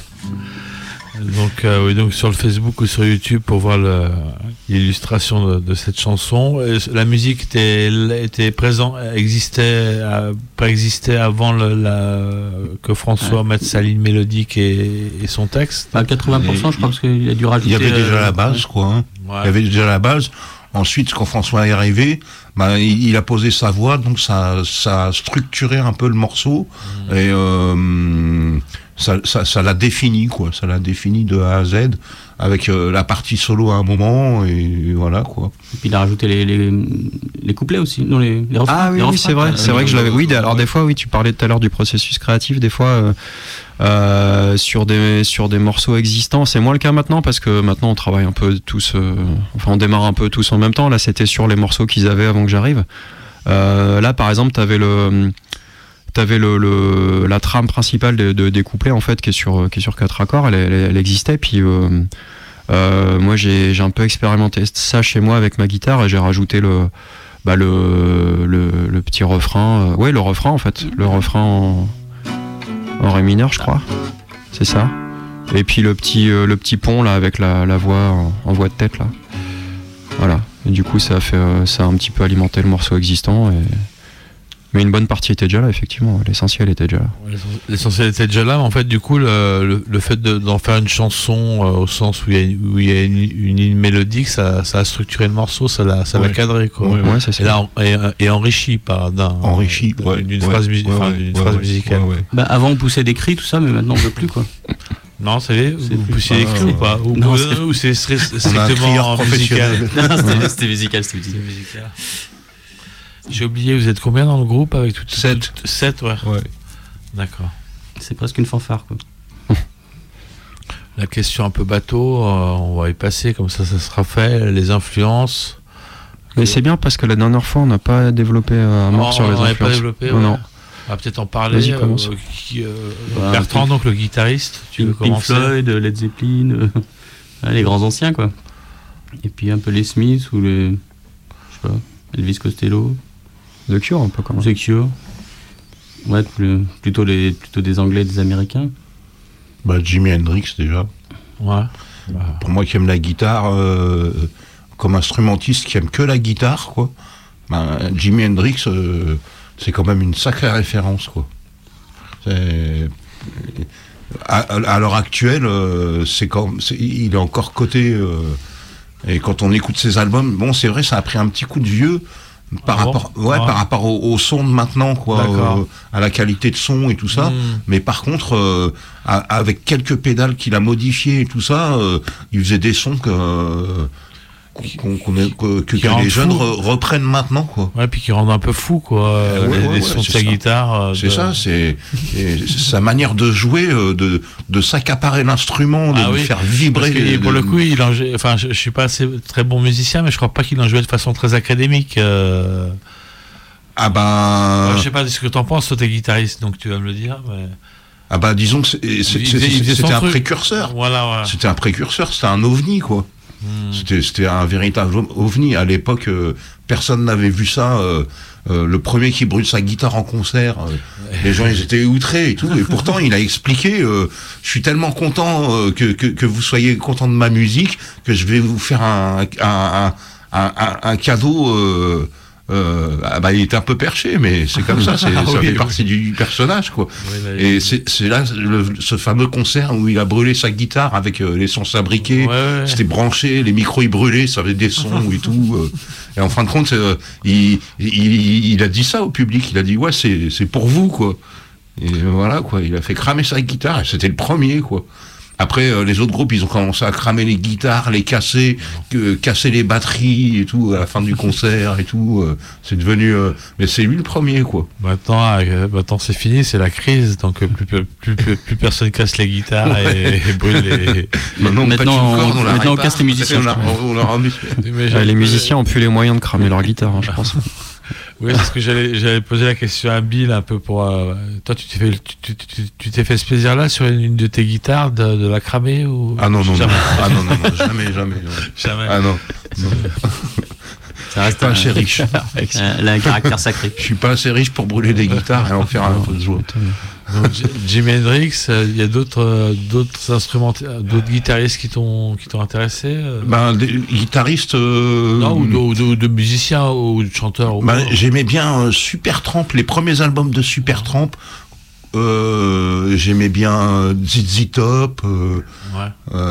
Donc, euh, oui, donc sur le Facebook ou sur YouTube pour voir le, l'illustration de, de cette chanson. La musique était, était présente, existait, préexistait avant le, la, que François ouais. mette sa ligne mélodique et, et son texte. À quatre-vingts pour cent, et je crois, parce qu'il a dû rajouter. Il y avait déjà euh, la base, quoi. Hein. Ouais. Il y avait déjà la base. Ensuite, quand François est arrivé, bah, il, il a posé sa voix, donc ça, ça a structuré un peu le morceau mmh. et euh, ça, ça, ça l'a défini, quoi. Ça l'a défini de A à Z avec euh, la partie solo à un moment et voilà, quoi. Et puis il a rajouté les, les, les couplets aussi, non les, les refrains. Ah oui, les oui refrains, c'est vrai, c'est vrai que je l'avais. Oui, alors des fois, oui, tu parlais tout à l'heure du processus créatif, des fois. Euh, Euh, sur des sur des morceaux existants, c'est moins le cas maintenant parce que maintenant on travaille un peu tous, euh, enfin on démarre un peu tous en même temps. Là c'était sur les morceaux qu'ils avaient avant que j'arrive. Euh, là par exemple t'avais le t'avais le, le la trame principale de, de, des couplets en fait qui est sur qui est sur quatre accords, elle, elle, elle existait. Puis euh, euh, moi j'ai j'ai un peu expérimenté ça chez moi avec ma guitare et j'ai rajouté le bah le le, le petit refrain, euh, ouais le refrain en fait, le refrain en en ré mineur je crois, c'est ça, et puis le petit euh, le petit pont là avec la, la voix en, en voix de tête là, voilà, et du coup ça a fait euh, ça a un petit peu alimenté le morceau existant, et... mais une bonne partie était déjà là effectivement, l'essentiel était déjà là. L'essentiel était déjà là, mais en fait du coup le, le, le fait de, d'en faire une chanson euh, au sens où il y a, où il y a une, une ligne mélodique, ça, ça a structuré le morceau, ça l'a, ça ouais. l'a cadré quoi. Ouais, ouais, c'est et, là, et, et enrichi par d'un enrichi d'une, ouais, d'une ouais, phrase, mus- ouais, enfin, ouais, d'une ouais, phrase ouais, musicale. Ouais, ouais. Bah, avant on poussait des cris tout ça, mais maintenant on veut plus quoi. Non, ça y est, vous poussiez des cris ou pas, ou, non, ou, c'est... ou c'est strictement musical. Non, c'était, c'était musical, c'était musical. musical. J'ai oublié, vous êtes combien dans le groupe avec tout sept sept ouais. ouais. D'accord. C'est presque une fanfare quoi. La question un peu bateau, euh, on va y passer, comme ça ça sera fait, les influences. Mais c'est bien parce que la dernière fois on n'a pas développé euh, un mort sur les influences. Pas développé, non, ouais. non. On va peut-être en parler. Euh, qui, euh, bah, Bertrand, Pink, donc le guitariste, tu Pink, veux commencer? Pink Floyd, Led Zeppelin, euh, les grands anciens quoi. Et puis un peu les Smiths ou les, je sais pas, Elvis Costello. The Cure un peu quand même. The Cure. Ouais, plutôt, les, plutôt des Anglais et des Américains. Bah, Jimi Hendrix déjà. Ouais. Bah. Pour moi qui aime la guitare, euh, comme instrumentiste qui aime que la guitare, quoi. Bah, Jimi Hendrix, euh, c'est quand même une sacrée référence, quoi. C'est... À, à l'heure actuelle, euh, c'est comme, c'est, il est encore coté. Euh, et quand on écoute ses albums, bon, c'est vrai, ça a pris un petit coup de vieux. Par, ah rapport, bon ouais, ah. par rapport au, au son de maintenant, quoi, euh, à la qualité de son et tout ça. Mmh. Mais par contre, euh, à, avec quelques pédales qu'il a modifiées et tout ça, euh, il faisait des sons que, euh, qu'on, qu'on est, que, que, que les jeunes re, reprennent maintenant, quoi. Ouais, puis qui rendent un peu fou, quoi. Euh, ouais, les, ouais, les sons ouais, de sa guitare. Euh, c'est de... ça, c'est sa manière de jouer, de, de s'accaparer l'instrument, de ah, le oui. faire vibrer. Parce que, de, pour le coup, il en, enfin, je, je suis pas assez très bon musicien, mais je crois pas qu'il en jouait de façon très académique. Euh... Ah ben. Ouais, je sais pas ce que t'en penses, toi, t'es guitariste, donc tu vas me le dire. Mais... Ah bah disons que c'est, c'est, c'est, c'est, c'était un truc. précurseur. Voilà, voilà. C'était un précurseur, c'était un ovni, quoi. Hmm. C'était, c'était un véritable ovni. À l'époque, euh, personne n'avait vu ça. Euh, euh, le premier qui brûle sa guitare en concert, euh, les gens ils étaient outrés et tout. Et pourtant, il a expliqué euh, je suis tellement content euh, que, que, que vous soyez content de ma musique que je vais vous faire un, un, un, un, un cadeau. Euh, Euh, ah bah il était un peu perché, mais c'est comme ça, c'est, ah, ça oui, fait oui. partie du personnage, quoi. Oui, bah, et c'est, c'est là le, ce fameux concert où il a brûlé sa guitare avec euh, les sons fabriqués, ouais, ouais. C'était branché, les micros ils brûlaient, ça avait des sons et tout. Euh, et en fin de compte, euh, il, il, il a dit ça au public, il a dit ouais c'est, c'est pour vous, quoi. Et voilà, quoi, il a fait cramer sa guitare et c'était le premier, quoi. Après, euh, les autres groupes, ils ont commencé à cramer les guitares, les casser, que, casser les batteries et tout, à la fin du concert et tout. Euh, c'est devenu... Euh, mais c'est lui le premier, quoi. Maintenant, euh, maintenant c'est fini, c'est la crise, donc euh, plus, plus, plus, plus, plus personne casse les guitares et, et brûle les... Maintenant, maintenant, on, on, maintenant on casse les musiciens. On a, on a rendu... ouais, les musiciens ont plus les moyens de cramer leur guitare, hein, je pense. Oui, parce que j'allais, j'allais poser la question à Bill un peu pour... Euh, toi, tu t'es fait, tu, tu, tu t'es fait ce plaisir-là sur une, une de tes guitares de, de la cramer ou... Ah non, non, jamais. non. Ah non, non, non, jamais, jamais. Jamais. Ah non. non. Ça reste pas assez riche. Elle a un caractère sacré. Je suis pas assez riche pour brûler des guitares et en faire un peu de joie. Donc, Jimi Hendrix, il y a d'autres, d'autres instruments, d'autres guitaristes qui t'ont, qui t'ont intéressé. Ben, des guitaristes. Euh... Non, ou de, ou, de, ou de musiciens ou de chanteurs. Ben, ou... J'aimais bien euh, Supertramp, les premiers albums de Supertramp. Euh, j'aimais bien Z Z Top. Euh, ouais.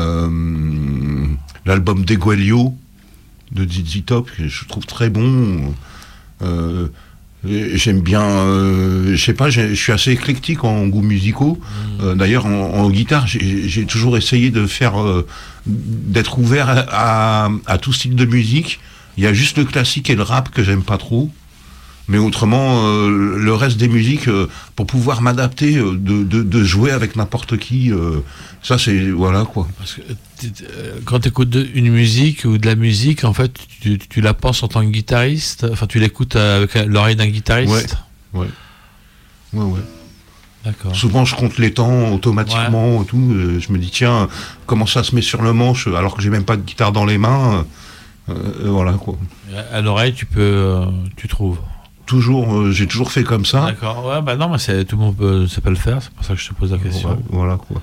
euh, l'album d'Eguelio de Z Z Top, que je trouve très bon. Euh, j'aime bien, euh, je sais pas, je suis assez éclectique en goûts musicaux. Mmh. Euh, d'ailleurs, en, en guitare, j'ai, j'ai toujours essayé de faire, euh, d'être ouvert à, à, à tout style de musique. Il y a juste le classique et le rap que j'aime pas trop. Mais autrement, euh, le reste des musiques, euh, pour pouvoir m'adapter, euh, de, de, de jouer avec n'importe qui, euh, ça c'est, voilà quoi. Parce que euh, quand tu écoutes une musique ou de la musique, en fait, tu, tu la penses en tant que guitariste, enfin tu l'écoutes avec l'oreille d'un guitariste. Ouais, ouais. Ouais, ouais. D'accord. Souvent je compte les temps automatiquement, ouais. Et tout. Euh, je me dis, tiens, comment ça se met sur le manche alors que j'ai même pas de guitare dans les mains, euh, euh, voilà quoi. À l'oreille, tu peux, euh, tu trouves. Toujours, euh, j'ai toujours fait comme ça. D'accord, ouais, bah non, mais c'est, tout le monde peut, sait pas le faire, c'est pour ça que je te pose la question. Ouais, voilà quoi.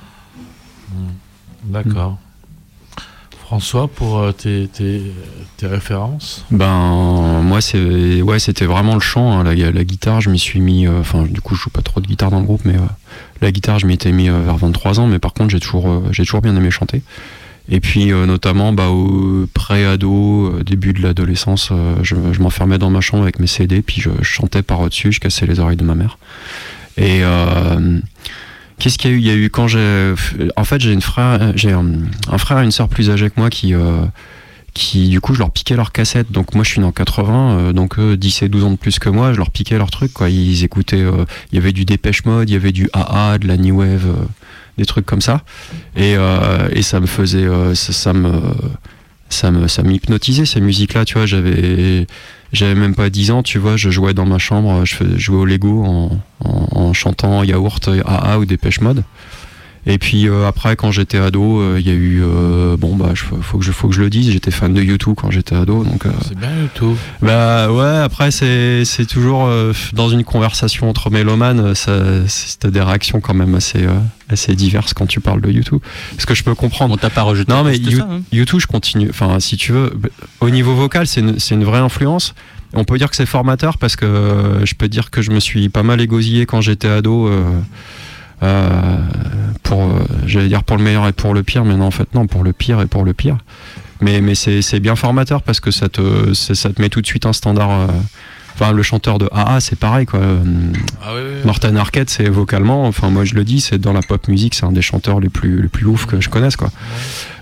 Mmh. D'accord. Mmh. François, pour euh, tes, tes, tes références? Ben, moi, c'est, ouais, c'était vraiment le chant, hein, la, la guitare, je m'y suis mis, enfin, euh, du coup, je joue pas trop de guitare dans le groupe, mais euh, la guitare, je m'y étais mis euh, vers vingt-trois ans, mais par contre, j'ai toujours, euh, j'ai toujours bien aimé chanter. Et puis euh, notamment bah, au pré-ado, euh, début de l'adolescence, euh, je, je m'enfermais dans ma chambre avec mes C D, puis je, je chantais par au-dessus, je cassais les oreilles de ma mère. Et euh, qu'est-ce qu'il y a eu Il y a eu quand j'ai... En fait, j'ai, une frère, j'ai un, un frère et une sœur plus âgés que moi qui, euh, qui, du coup, je leur piquais leurs cassettes. Donc moi, je suis né en quatre-vingts, euh, donc eux, dix et douze ans de plus que moi, je leur piquais leurs trucs, quoi. Ils écoutaient... Euh, il y avait du Dépêche Mode, il y avait du A A, de la New Wave... Euh, des trucs comme ça, et, euh, et ça me faisait ça, ça me ça me ça m'hypnotisait ces musiques là, tu vois. J'avais j'avais même pas dix ans, tu vois, je jouais dans ma chambre, je, faisais, je jouais au Lego en, en, en chantant Yaourt, A A ou Dépêche Mode. Et puis euh, après, quand j'étais ado, il euh, y a eu euh, bon bah je, faut que je faut que je le dise, j'étais fan de U deux quand j'étais ado, donc euh, c'est bien U deux. Bah ouais, après c'est c'est toujours euh, dans une conversation entre mélomanes, ça c'est des réactions quand même assez euh, assez diverses quand tu parles de U deux. Parce que je peux comprendre. On t'a pas rejeté. Non mais U, ça, hein. U deux, je continue. Enfin, si tu veux, au niveau vocal, c'est une, c'est une vraie influence. On peut dire que c'est formateur parce que euh, je peux dire que je me suis pas mal égosillé quand j'étais ado. Euh, Euh, pour, euh, j'allais dire pour le meilleur et pour le pire, mais non, en fait non, pour le pire et pour le pire. Mais, mais c'est, c'est bien formateur parce que ça te, c'est, ça te met tout de suite un standard. Euh, enfin, le chanteur de A A, c'est pareil, quoi. Ah, oui, oui, oui. Morten Arquette, c'est vocalement, enfin, moi je le dis, c'est dans la pop musique, c'est un des chanteurs les plus, les plus ouf que je connaisse, quoi. Ouais.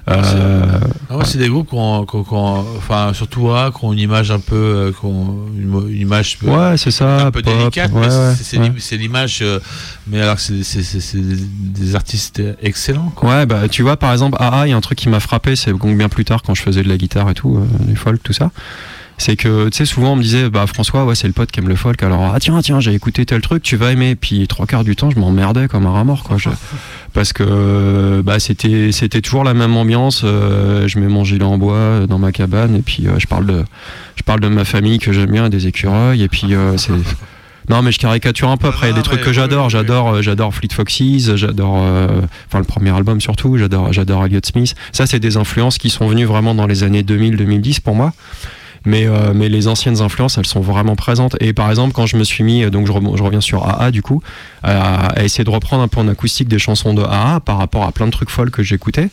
Euh, c'est, ouais, c'est des groupes qui ont, qui ont, qui ont enfin surtout A, qui ont une image un peu, qui ont une, une image ouais, c'est ça, un peu pop, délicate, ouais, mais ouais, c'est, c'est, ouais. c'est l'image, euh, mais alors que c'est, c'est, c'est, c'est des, des artistes excellents, quoi. Ouais, bah tu vois, par exemple, A A, il y a un truc qui m'a frappé, c'est bien plus tard quand je faisais de la guitare et tout, euh, du folk, tout ça. C'est que, tu sais, souvent on me disait, bah François, ouais, c'est le pote qui aime le folk, alors, ah tiens, tiens, j'ai écouté tel truc, tu vas aimer. Puis trois quarts du temps, je m'emmerdais comme un rat mort, quoi. Je... Parce que, bah, c'était, c'était toujours la même ambiance, euh, je mets mon gilet en bois dans ma cabane, et puis euh, je parle de, je parle de ma famille que j'aime bien, et des écureuils, et puis euh, c'est. Non, mais je caricature un peu. Après, il y a des trucs que j'adore. J'adore, j'adore Fleet Foxes. J'adore, euh, enfin le premier album surtout. J'adore, j'adore Elliott Smith. Ça, c'est des influences qui sont venues vraiment dans les années deux mille deux mille dix pour moi. Mais, euh, mais les anciennes influences, elles sont vraiment présentes. Et par exemple, quand je me suis mis, donc je, re, je reviens sur A A du coup, à, à essayer de reprendre un peu en acoustique des chansons de A A par rapport à plein de trucs folk que j'écoutais.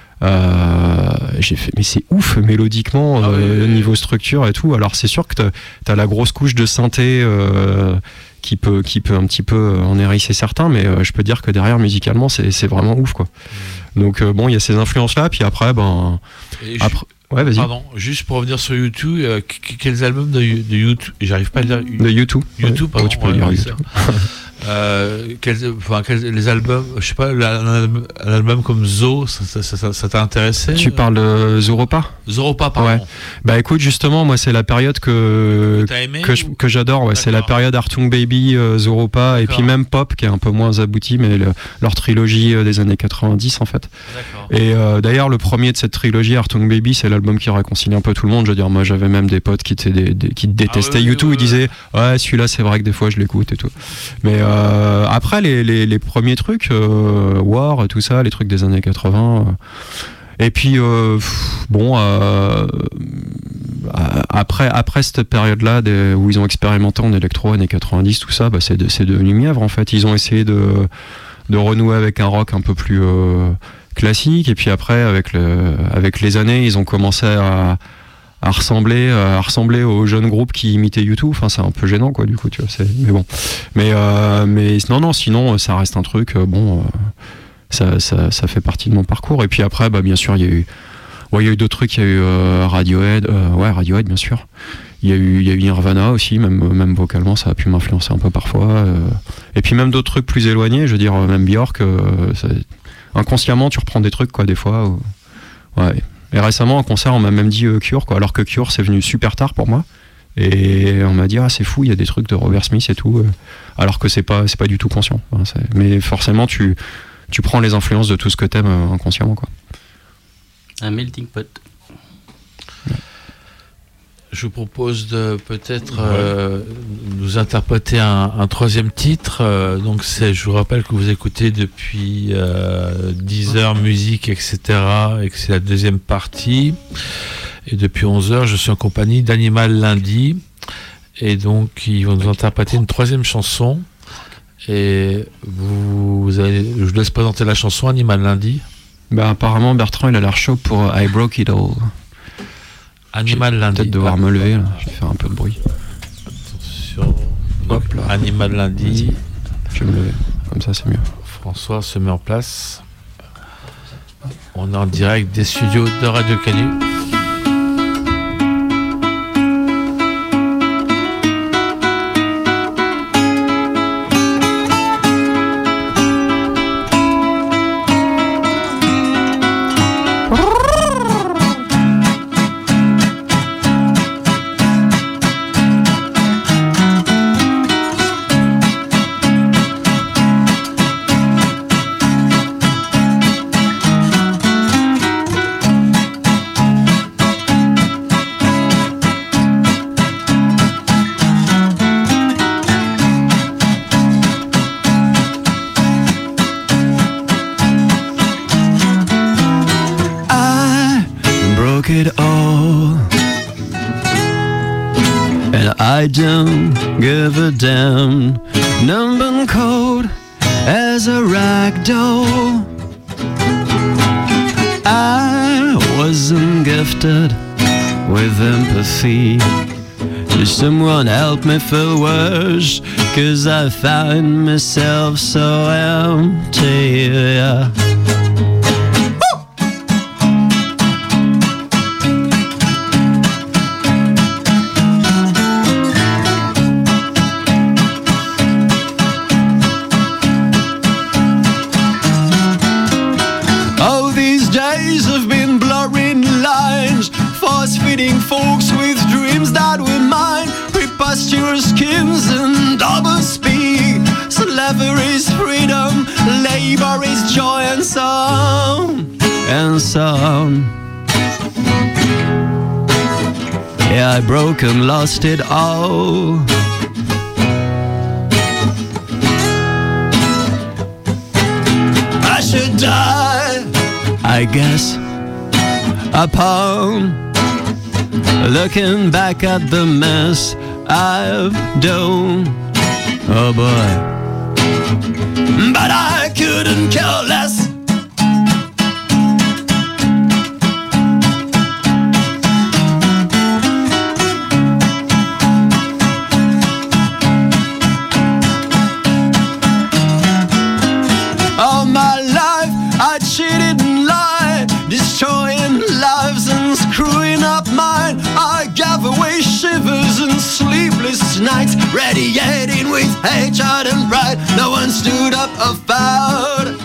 Euh, j'ai fait, mais c'est ouf mélodiquement, ah euh, oui, niveau structure et tout. Alors c'est sûr que t'as, t'as la grosse couche de synthé euh, qui peut, qui peut un petit peu en hérisser certains, mais euh, je peux dire que derrière musicalement c'est, c'est vraiment ouf, quoi. Mmh. Donc euh, bon, il y a ces influences là, puis après ben et après. Je... Ouais, vas-y. Pardon, juste pour revenir sur YouTube, euh, quels albums de, de YouTube, j'arrive pas à le dire. De YouTube. YouTube, pardon. Oh, tu peux ouais, le dire YouTube. Euh, quels, enfin, quels, les albums, je sais pas, un album comme Zo, ça, ça, ça, ça t'a intéressé? Tu parles de Zoropa? Zoropa, pardon. Ouais. Bah écoute, justement, moi c'est la période que que, aimé, que, je, que j'adore. Ouais, c'est la période Artung Baby, euh, Zoropa, et puis même Pop, qui est un peu moins abouti, mais le, leur trilogie euh, des années quatre-vingt-dix en fait. D'accord. Et euh, d'ailleurs, le premier de cette trilogie, Artung Baby, c'est l'album qui réconcilie un peu tout le monde. Je veux dire, moi j'avais même des potes qui, étaient des, des, qui détestaient ah, oui, YouTube, oui, oui, ils disaient ouais, celui-là c'est vrai que des fois je l'écoute et tout. Mais Euh, après les, les, les premiers trucs, euh, War et tout ça, les trucs des années quatre-vingts. Euh, et puis euh, pff, bon, euh, après après cette période-là des, où ils ont expérimenté en électro années quatre-vingt-dix, tout ça, bah, c'est, de, c'est devenu mièvre en fait. Ils ont essayé de de renouer avec un rock un peu plus euh, classique. Et puis après, avec le avec les années, ils ont commencé à à ressembler à ressembler aux jeunes groupes qui imitaient U deux. Enfin, c'est un peu gênant, quoi, du coup, tu vois. C'est, mais bon, mais euh, mais non, non, sinon ça reste un truc. Bon, euh, ça, ça ça fait partie de mon parcours. Et puis après, bah bien sûr, il y a eu ouais, il y a eu d'autres trucs. Il y a eu euh, Radiohead, euh, ouais, Radiohead, bien sûr. Il y a eu il y a eu Nirvana aussi, même même vocalement, ça a pu m'influencer un peu parfois. Euh, et puis même d'autres trucs plus éloignés. Je veux dire, même Björk. Euh, ça, inconsciemment, tu reprends des trucs, quoi, des fois. Où, ouais. Et récemment, en concert, on m'a même dit euh, Cure, quoi, alors que Cure, c'est venu super tard pour moi. Et on m'a dit, ah, c'est fou, il y a des trucs de Robert Smith et tout. Euh, alors que c'est pas, c'est pas du tout conscient. Hein, c'est... Mais forcément, tu, tu prends les influences de tout ce que t'aimes euh, inconsciemment, quoi. Un melting pot. Je vous propose de peut-être euh, nous interpréter un, un troisième titre. Euh, donc c'est, je vous rappelle que vous écoutez depuis euh, dix heures musique, et cetera, et que c'est la deuxième partie. Et depuis onze heures, je suis en compagnie d'Animal Lundi. Et donc ils vont nous interpréter une troisième chanson. Et vous, vous allez, je vous laisse présenter la chanson, Animal Lundi. Ben, apparemment, Bertrand, il a l'air chaud pour I Broke It All. Animal Lundi. Peut-être devoir ah, me lever, là. Je vais faire un peu de bruit. Attention. Hop là. Animal Lundi. Je vais me lever. Comme ça, c'est mieux. François se met en place. On est en direct des studios de Radio Canu. I don't give a damn. Number code as a rag doll. I wasn't gifted with empathy. Someone help me feel worse, 'cause I find myself so empty. Yeah. misleading folks with dreams that we mine, preposterous schemes and double speak. Slavery is freedom, labor is joy, and so on, and so on. Yeah, I broke and lost it all. I should die, I guess, upon looking back at the mess I've done. Oh boy, but I couldn't care less. All my life I cheated and lied, destroying lives and screwing up mine. I gave away shivers and sleepless nights, radiating with hatred and pride. No one stood up or fought.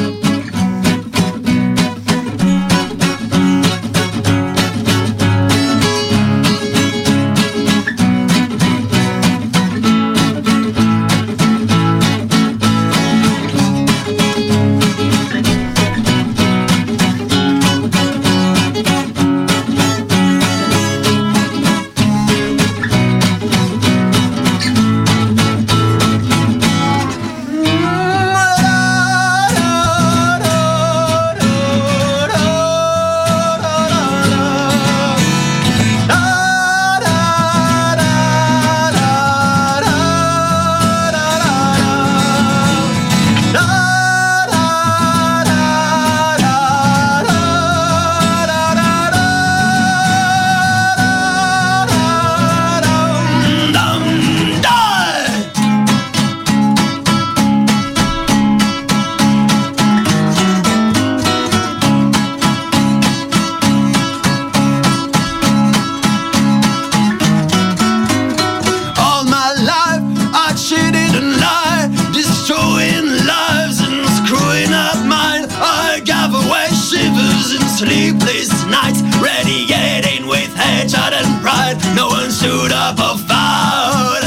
Sleepless nights, radiating with hatred and pride. No one stood up or fought.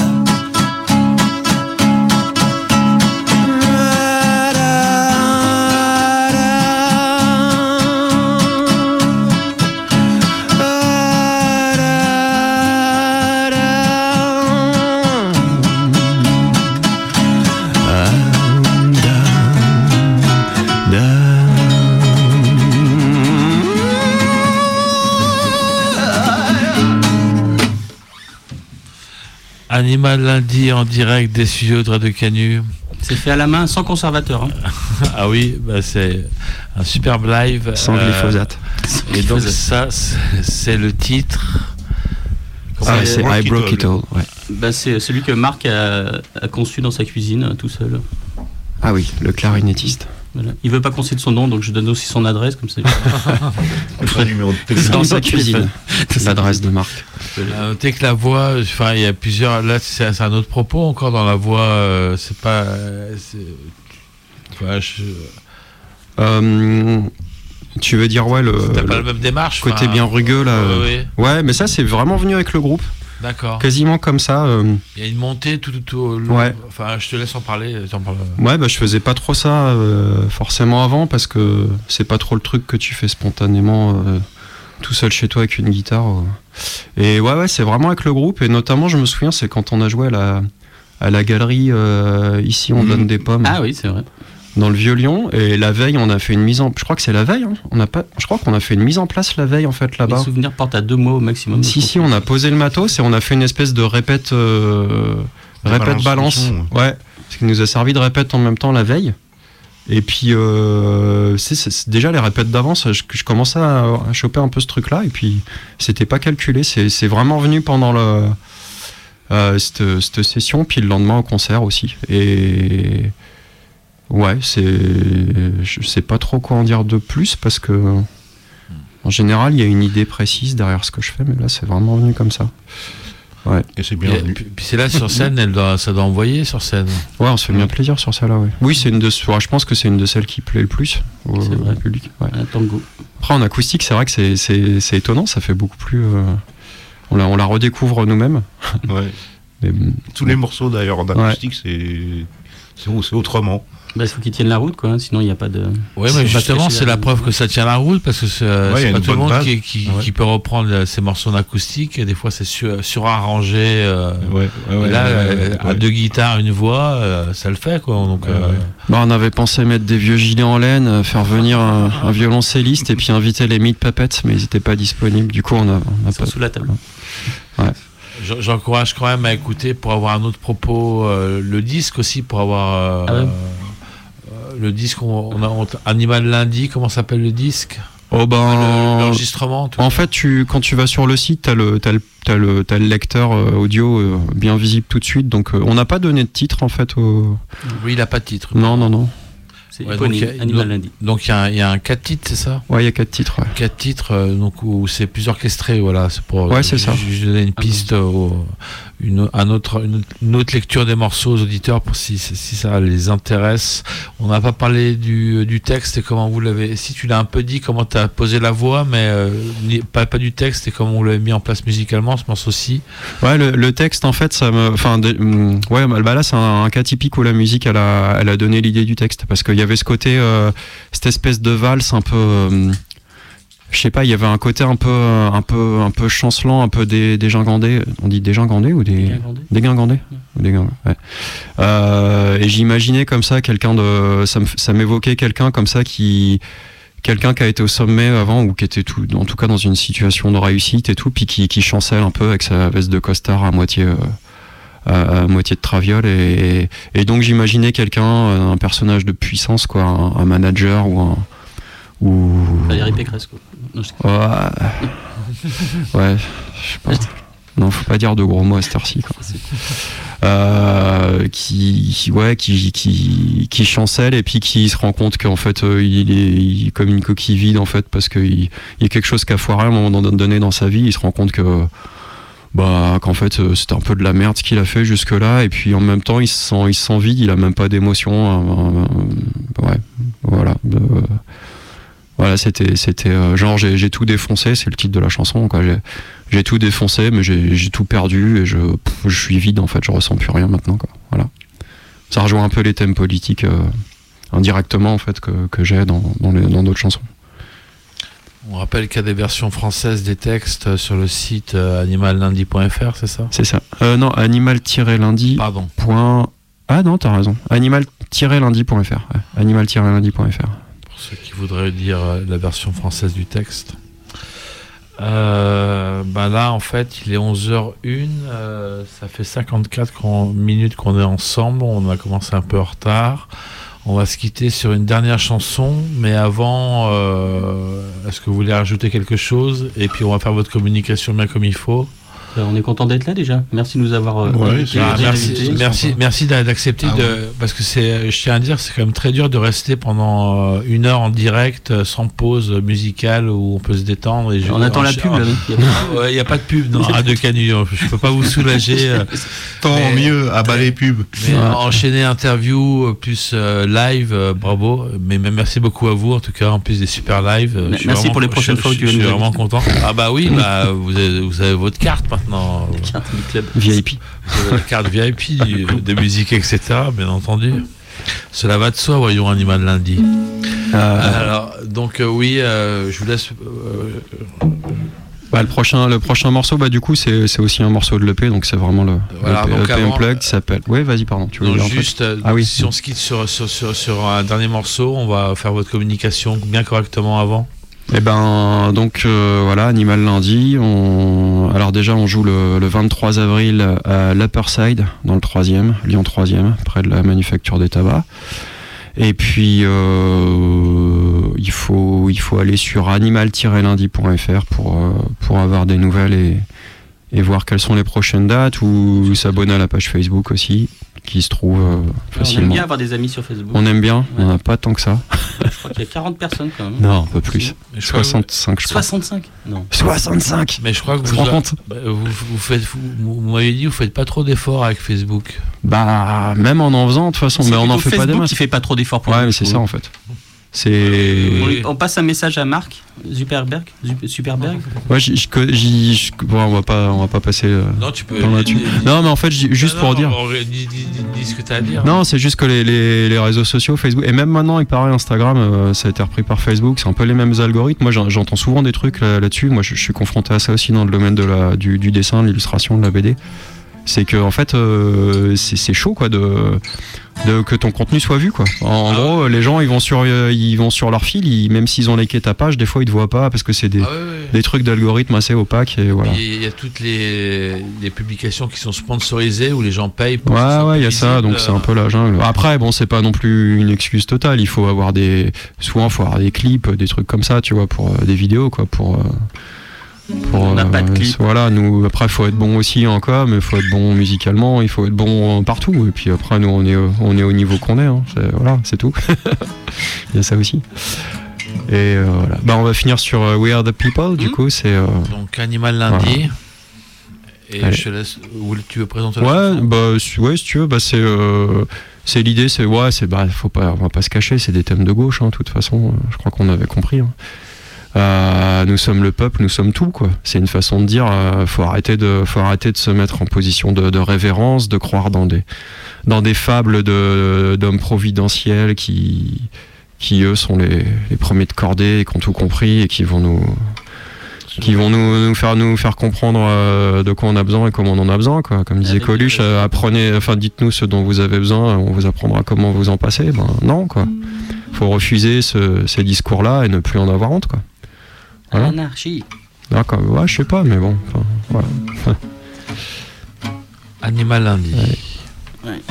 Animal lundi en direct des studios de Radio Canu. C'est fait à la main, sans conservateur. Hein. Ah oui, bah c'est un superbe live. Sans euh, glyphosate. Et donc ça, c'est le titre. Ah, c'est I Broke It All. Ouais. Bah, c'est celui que Marc a, a conçu dans sa cuisine, tout seul. Ah oui, le clarinettiste. Voilà. Il veut pas qu'on cite son nom, donc je donne aussi son adresse, comme ça. Le numéro de téléphone. Dans sa cuisine. L'adresse de Marc. À noter que la voix, enfin, il y a plusieurs. Là, c'est, c'est un autre propos encore dans la voix. Euh, c'est pas. C'est, enfin, je... euh, tu veux dire ouais le. T'as le pas la même démarche. Côté bien rugueux là. Euh, oui. Ouais, mais ça c'est vraiment venu avec le groupe. D'accord. Quasiment comme ça. Euh... Il y a une montée tout, tout, tout le... Ouais. Enfin, je te laisse en parler. En parles... Ouais, bah je faisais pas trop ça euh, forcément avant parce que c'est pas trop le truc que tu fais spontanément euh, tout seul chez toi avec une guitare. Euh. Et ouais, ouais, c'est vraiment avec le groupe et notamment, je me souviens, c'est quand on a joué à la à la galerie euh, ici, on mmh. donne des pommes. Ah oui, c'est vrai. Dans le Vieux-Lyon, et la veille on a fait une mise en je crois que c'est la veille hein. on a pas je crois qu'on a fait une mise en place la veille en fait là-bas. Les souvenirs portent à deux mois au maximum. Si si, on a posé le matos et on a fait une espèce de répète euh, répète balance, balance. Ouais, ce qui nous a servi de répète en même temps la veille. Et puis euh, c'est, c'est déjà les répètes d'avance, je, je commençais à, à choper un peu ce truc là et puis c'était pas calculé, c'est, c'est vraiment venu pendant le euh, cette, cette session puis le lendemain au concert aussi. Et ouais, c'est, je sais pas trop quoi en dire de plus parce que en général il y a une idée précise derrière ce que je fais, mais là c'est vraiment venu comme ça. Ouais. Et c'est bien. Et puis, puis c'est là sur scène, elle doit, ça doit envoyer sur scène. Ouais, on se fait bien plaisir sur celle-là. Ouais. Oui, c'est une de, ouais, je pense que c'est une de celles qui plaît le plus au, c'est vrai. au public. Ouais. Un tango. Après en acoustique, c'est vrai que c'est, c'est, c'est étonnant, ça fait beaucoup plus. Euh, on la, on la redécouvre nous-mêmes. Ouais. Mais, tous les morceaux d'ailleurs en acoustique, ouais. c'est, c'est, c'est autrement. Bah, il faut qu'ils tiennent la route, quoi. Sinon, il n'y a pas de. Oui, mais justement, c'est la preuve que ça tient la route parce que c'est, ouais, c'est pas tout le monde qui, qui, ouais. qui peut reprendre ces morceaux en acoustique. Et des fois, c'est sur, surarrangé. Euh, ouais, ouais, ouais, là, ouais, ouais, à ouais. deux guitares, une voix, euh, ça le fait, quoi. Donc, ouais, euh... ouais. Bah, on avait pensé mettre des vieux gilets en laine, faire venir un, un violoncelliste et puis inviter les Meat Puppets, mais ils n'étaient pas disponibles. Du coup, on a, on a pas. Sous la table. Ouais. J'encourage quand même à écouter pour avoir un autre propos, euh, le disque aussi, pour avoir. Euh, ah ouais. Le disque, on, on a on, Animal Lundi, comment s'appelle le disque? Oh ben, le, l'enregistrement. En fait, tu, quand tu vas sur le site, t'as le, t'as le, t'as le, t'as le lecteur euh, audio euh, bien visible tout de suite. Donc, euh, on n'a pas donné de titre en fait. Au... Oui, il n'a pas de titre. Non, non, non. C'est ouais, donc, Animal Lundi. Donc il y, y a un quatre titres, c'est ça? Ouais, il y a quatre titres. Ouais. quatre titres, euh, donc où c'est plus orchestré, voilà. C'est pour. Ouais, c'est je, ça. Je donner une piste, ah, au, une, un autre, une, une autre lecture des morceaux aux auditeurs pour si, si ça les intéresse. On n'a pas parlé du, du texte et comment vous l'avez. Si tu l'as un peu dit, comment tu as posé la voix, mais euh, pas, pas du texte et comment vous l'avez mis en place musicalement, ce morceau-ci. Ouais, le, le texte, en fait, ça me. Enfin, ouais, bah là, c'est un, un cas typique où la musique, elle a, elle a donné l'idée du texte parce qu'il y avait ce côté, euh, cette espèce de valse un peu, euh, je sais pas, il y avait un côté un peu, un peu, un peu chancelant, un peu des, des gingandés. On dit des gingandés ou des, des guingandés, mmh. Des guingandés, ouais. Euh, et j'imaginais comme ça quelqu'un de, ça, me, ça m'évoquait quelqu'un comme ça qui, quelqu'un qui a été au sommet avant ou qui était tout, en tout cas dans une situation de réussite et tout, puis qui, qui chancelle un peu avec sa veste de costard à moitié. Euh, À, à moitié de traviole et, et donc j'imaginais quelqu'un, un personnage de puissance quoi, un, un manager ou un ou Valérie Pécresse quoi. Non, je ouais, ouais, je sais pas. Non, faut pas dire de gros mots à cette heure-ci quoi. Euh, qui, ouais, qui, qui, qui chancelle et puis qui se rend compte qu'en fait euh, il est il, comme une coquille vide en fait parce qu'il il y a quelque chose qui a foiré à un moment donné dans sa vie. Il se rend compte que bah qu'en fait euh, c'était un peu de la merde ce qu'il a fait jusque là et puis en même temps il se sent il se sent vide, il a même pas d'émotion, euh, euh, ouais voilà euh, voilà c'était c'était euh, genre j'ai, j'ai tout défoncé, c'est le titre de la chanson quoi, j'ai, j'ai tout défoncé mais j'ai, j'ai tout perdu et je pff, je suis vide en fait, je ressens plus rien maintenant quoi, voilà, ça rejoint un peu les thèmes politiques euh, indirectement en fait que, que j'ai dans dans, les, dans d'autres chansons. On rappelle qu'il y a des versions françaises des textes sur le site euh, animal lundi point f r, c'est ça? C'est ça. Euh, non, animal-lundi. Pardon. Point... Ah non, t'as raison. animal-lundi point f r. Ouais. animal-lundi point f r. Pour ceux qui voudraient lire euh, la version française du texte. Euh, ben là, en fait, il est onze heures une. Euh, ça fait cinquante-quatre minutes qu'on est ensemble. On a commencé un peu en retard. On va se quitter sur une dernière chanson, mais avant, euh, est-ce que vous voulez rajouter quelque chose? Et puis on va faire votre communication bien comme il faut. On est content d'être là déjà. Merci de nous avoir euh, ouais, invité, ah, merci, invité, merci, merci d'accepter ah, de, ouais. Parce que c'est, je tiens à dire, c'est quand même très dur de rester pendant une heure en direct sans pause musicale où on peut se détendre. Et on je, attend en, la pub. Là, il n'y a pas de pub dans Radio Canu. Je peux pas vous soulager. Tant mais, mieux, à bas les pubs. Mais ouais. Enchaîner interview plus euh, live, euh, bravo. Mais, mais merci beaucoup à vous en tout cas, en plus des super lives. Je suis merci vraiment, pour les prochaines je, fois. Je, je, je suis vraiment content. Ah bah oui, bah vous avez, vous avez votre carte maintenant. Non, carte du club V I P, la carte V I P de musique, et cetera. Bien entendu, cela va de soi. Voyons Animal Lundi. Euh, Alors, donc euh, oui, euh, je vous laisse. Euh, bah, le prochain, le prochain morceau, bah du coup, c'est, c'est aussi un morceau de l'E P, donc c'est vraiment le, voilà, le, donc le P Unplugged qui s'appelle. Oui, vas-y, pardon. Tu veux non, dire juste, euh, ah oui. Si on se quitte sur sur, sur sur un dernier morceau, on va faire votre communication bien correctement avant. Et eh ben donc euh, voilà, Animal Lundi. On... Alors déjà on joue le, le vingt-trois avril à l'Upper Side, dans le troisième, Lyon troisième, près de la Manufacture des Tabacs. Et puis euh, il faut il faut aller sur animal tiret lundi point f r pour euh, pour avoir des nouvelles et et voir quelles sont les prochaines dates ou s'abonner à la page Facebook aussi. qui se trouvent euh, facilement. On aime bien avoir des amis sur Facebook. On aime bien, ouais. On n'en a pas tant que ça. Je crois qu'il y a quarante personnes quand même. Non, un peu plus. soixante-cinq, je crois. soixante-cinq Non. soixante-cinq Mais je crois que vous, a... bah, vous, vous faites, vous, vous m'avez dit, vous faites pas trop d'efforts avec Facebook. Bah, même en en faisant, de toute façon, mais on en fait Facebook pas des masses. Qui fait pas trop d'efforts pour Ouais, nous, mais c'est ça en fait. C'est... On, on passe un message à Mark Zuckerberg. Zuckerberg. Ouais, j'y, j'y, j'y, bon, on va pas, on va pas passer. Euh, non, tu peux. Là-dessus. Non, mais en fait, juste non, pour non, dire. Dis, dis, dis ce que t'as à dire. Non, c'est juste que les, les, les réseaux sociaux, Facebook, et même maintenant, il paraît Instagram, euh, ça a été repris par Facebook. C'est un peu les mêmes algorithmes. Moi, j'entends souvent des trucs là, là-dessus. Moi, je, je suis confronté à ça aussi dans le domaine de la, du, du dessin, de l'illustration, de la B D. C'est que en fait, euh, c'est, c'est chaud quoi de, de que ton contenu soit vu quoi. En, en ah gros, ouais. les gens ils vont sur euh, ils vont sur leur fil, ils, même s'ils ont liké ta page, des fois ils te voient pas parce que c'est des, ah ouais, ouais. des trucs d'algorithmes assez opaques et voilà. Il y a toutes les, les publications qui sont sponsorisées où les gens payent. Pour ouais ouais, il y a ça, donc c'est un peu la jungle. Après bon, c'est pas non plus une excuse totale. Il faut avoir des, souvent faut avoir des clips, des trucs comme ça, tu vois, pour euh, des vidéos quoi, pour. Euh, Pour, on n'a euh, pas de clip. Voilà, nous après il faut être bon aussi en com, il faut être bon musicalement, il faut être bon partout. Et puis après nous on est on est au niveau qu'on est, hein. C'est, voilà, c'est tout. Il y a ça aussi. Et euh, voilà. Bah on va finir sur uh, We Are the People. Du mmh. coup c'est euh, donc Animal lundi. Voilà. Et je te laisse. Où tu veux présenter la Ouais, chanson bah ouais si tu veux, bah c'est euh, c'est l'idée, c'est ouais, c'est bah faut pas, on va pas se cacher, c'est des thèmes de gauche, hein, de toute façon. Je crois qu'on avait compris. Hein. Euh, nous sommes le peuple, nous sommes tout quoi. C'est une façon de dire. Euh, faut arrêter de, faut arrêter de se mettre en position de, de révérence, de croire dans des, dans des fables de, d'hommes providentiels qui, qui eux sont les, les premiers de cordée et qui ont tout compris et qui vont nous, qui vont nous, nous faire, nous faire comprendre euh, de quoi on a besoin et comment on en a besoin quoi. Comme disait Coluche, euh, apprenez, enfin dites-nous ce dont vous avez besoin, on vous apprendra comment vous en passer. Ben non quoi. Faut refuser ce, ces discours-là et ne plus en avoir honte quoi. Voilà. Anarchie. D'accord, ouais, je sais pas, mais bon. Enfin, voilà. Animal lundi. Ouais. Ouais.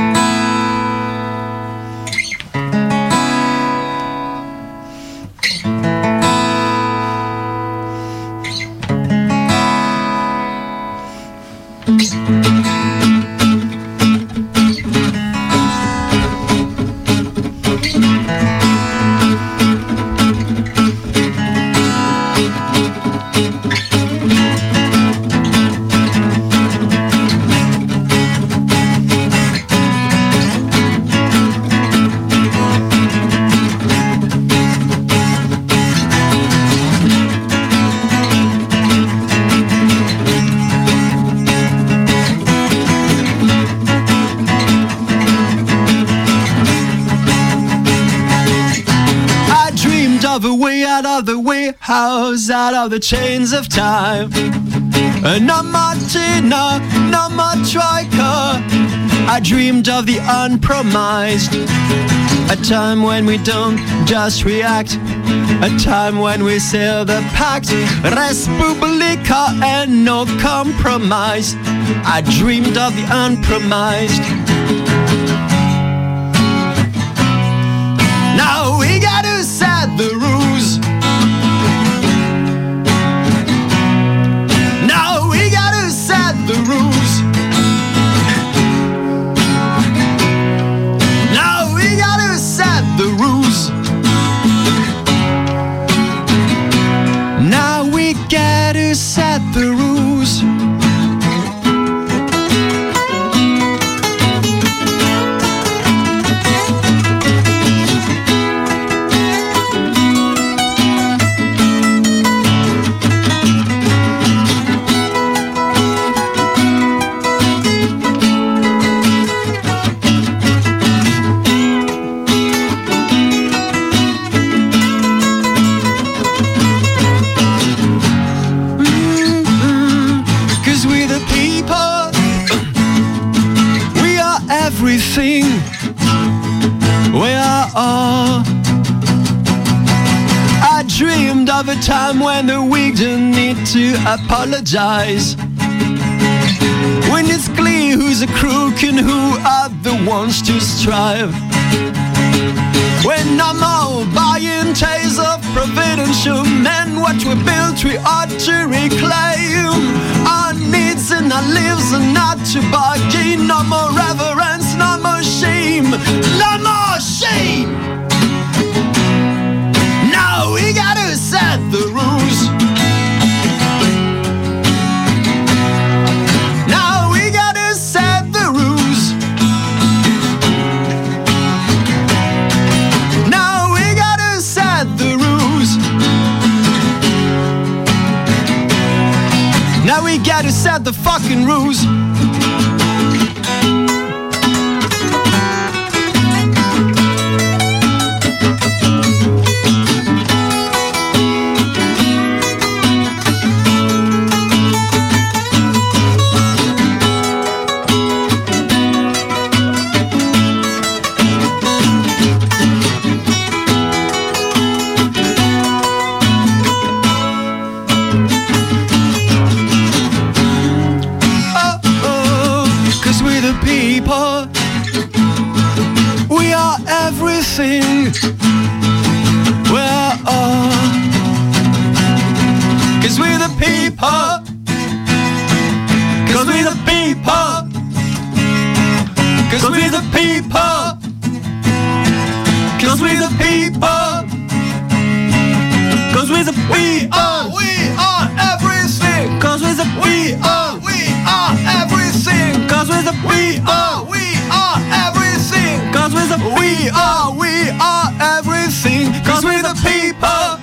House out of the chains of time. Uh, no more dinner, no more troika. I dreamed of the unpromised. A time when we don't just react. A time when we seal the pact. Respublica and no compromise. I dreamed of the unpromised. Now we gotta set the rules. The rules. Now we gotta set the rules. Now we gotta set the rules. We are all. I dreamed of a time when the weak don't need to apologize. When it's clear who's a crook and who are the ones to strive. When no more buying tales of providential men. What we built we ought to reclaim. Our needs and our that lives and not to bargain. No more reverence, no more shame, no more shame. Now we gotta set the rules. Now we gotta set the rules. Now we gotta set the rules. Now we gotta set the fucking rules. We are everything. We're all. Cause we're the people. Cause we're the people. Cause we're the people. Cause we're the people. Cause we're the we are. We are everything. Cause we're the we are. We are everything. Cause we're the we are. We are everything. Cause we're the we are. We are everything. Cause we're the people.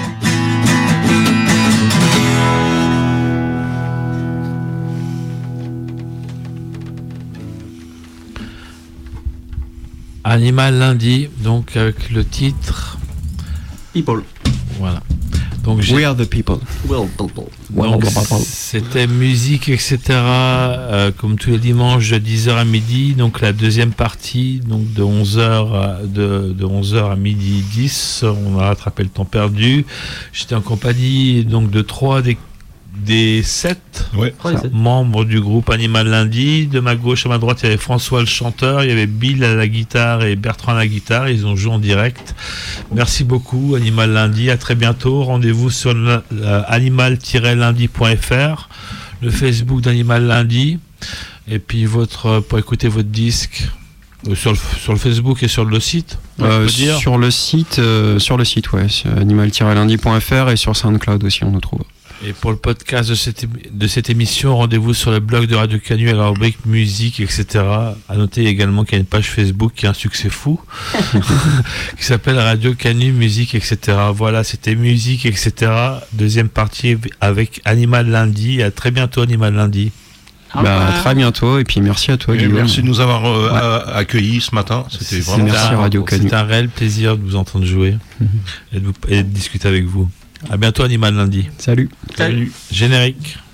Animal Lundi, donc avec le titre People. Voilà. Donc We are the people. Well, people. Donc, c'était musique, et cetera. Euh, comme tous les dimanches de dix heures à midi. Donc la deuxième partie, donc de onze heures à, de, de onze heures à midi dix. On a rattrapé le temps perdu. J'étais en compagnie donc de trois des des sept ouais, membres du groupe Animal Lundi. De ma gauche à ma droite, il y avait François le chanteur, il y avait Bill à la guitare et Bertrand à la guitare. Ils ont joué en direct. Merci beaucoup Animal Lundi, à très bientôt. Rendez-vous sur le, euh, animal tiret lundi point f r, le Facebook d'Animal Lundi, et puis votre pour écouter votre disque euh, sur le, sur le Facebook et sur le site. Euh, dire. Sur le site, euh, sur le site, ouais, animal tiret lundi point f r, et sur SoundCloud aussi on nous trouve. Et pour le podcast de cette, de cette émission, rendez-vous sur le blog de Radio Canu à la rubrique musique, et cetera. À noter également qu'il y a une page Facebook qui a un succès fou, qui s'appelle Radio Canu Musique, et cetera. Voilà, c'était musique, et cetera. Deuxième partie avec Animal Lundi. À très bientôt, Animal Lundi. Bah, à très bientôt, et puis merci à toi, Guillaume. Merci de nous avoir euh, ouais. accueillis ce matin. C'était vraiment merci un, Radio Canu. C'est un réel plaisir de vous entendre jouer mm-hmm. et, de vous, et de discuter avec vous. À bientôt, Animal Lundi. Salut. Salut. Générique.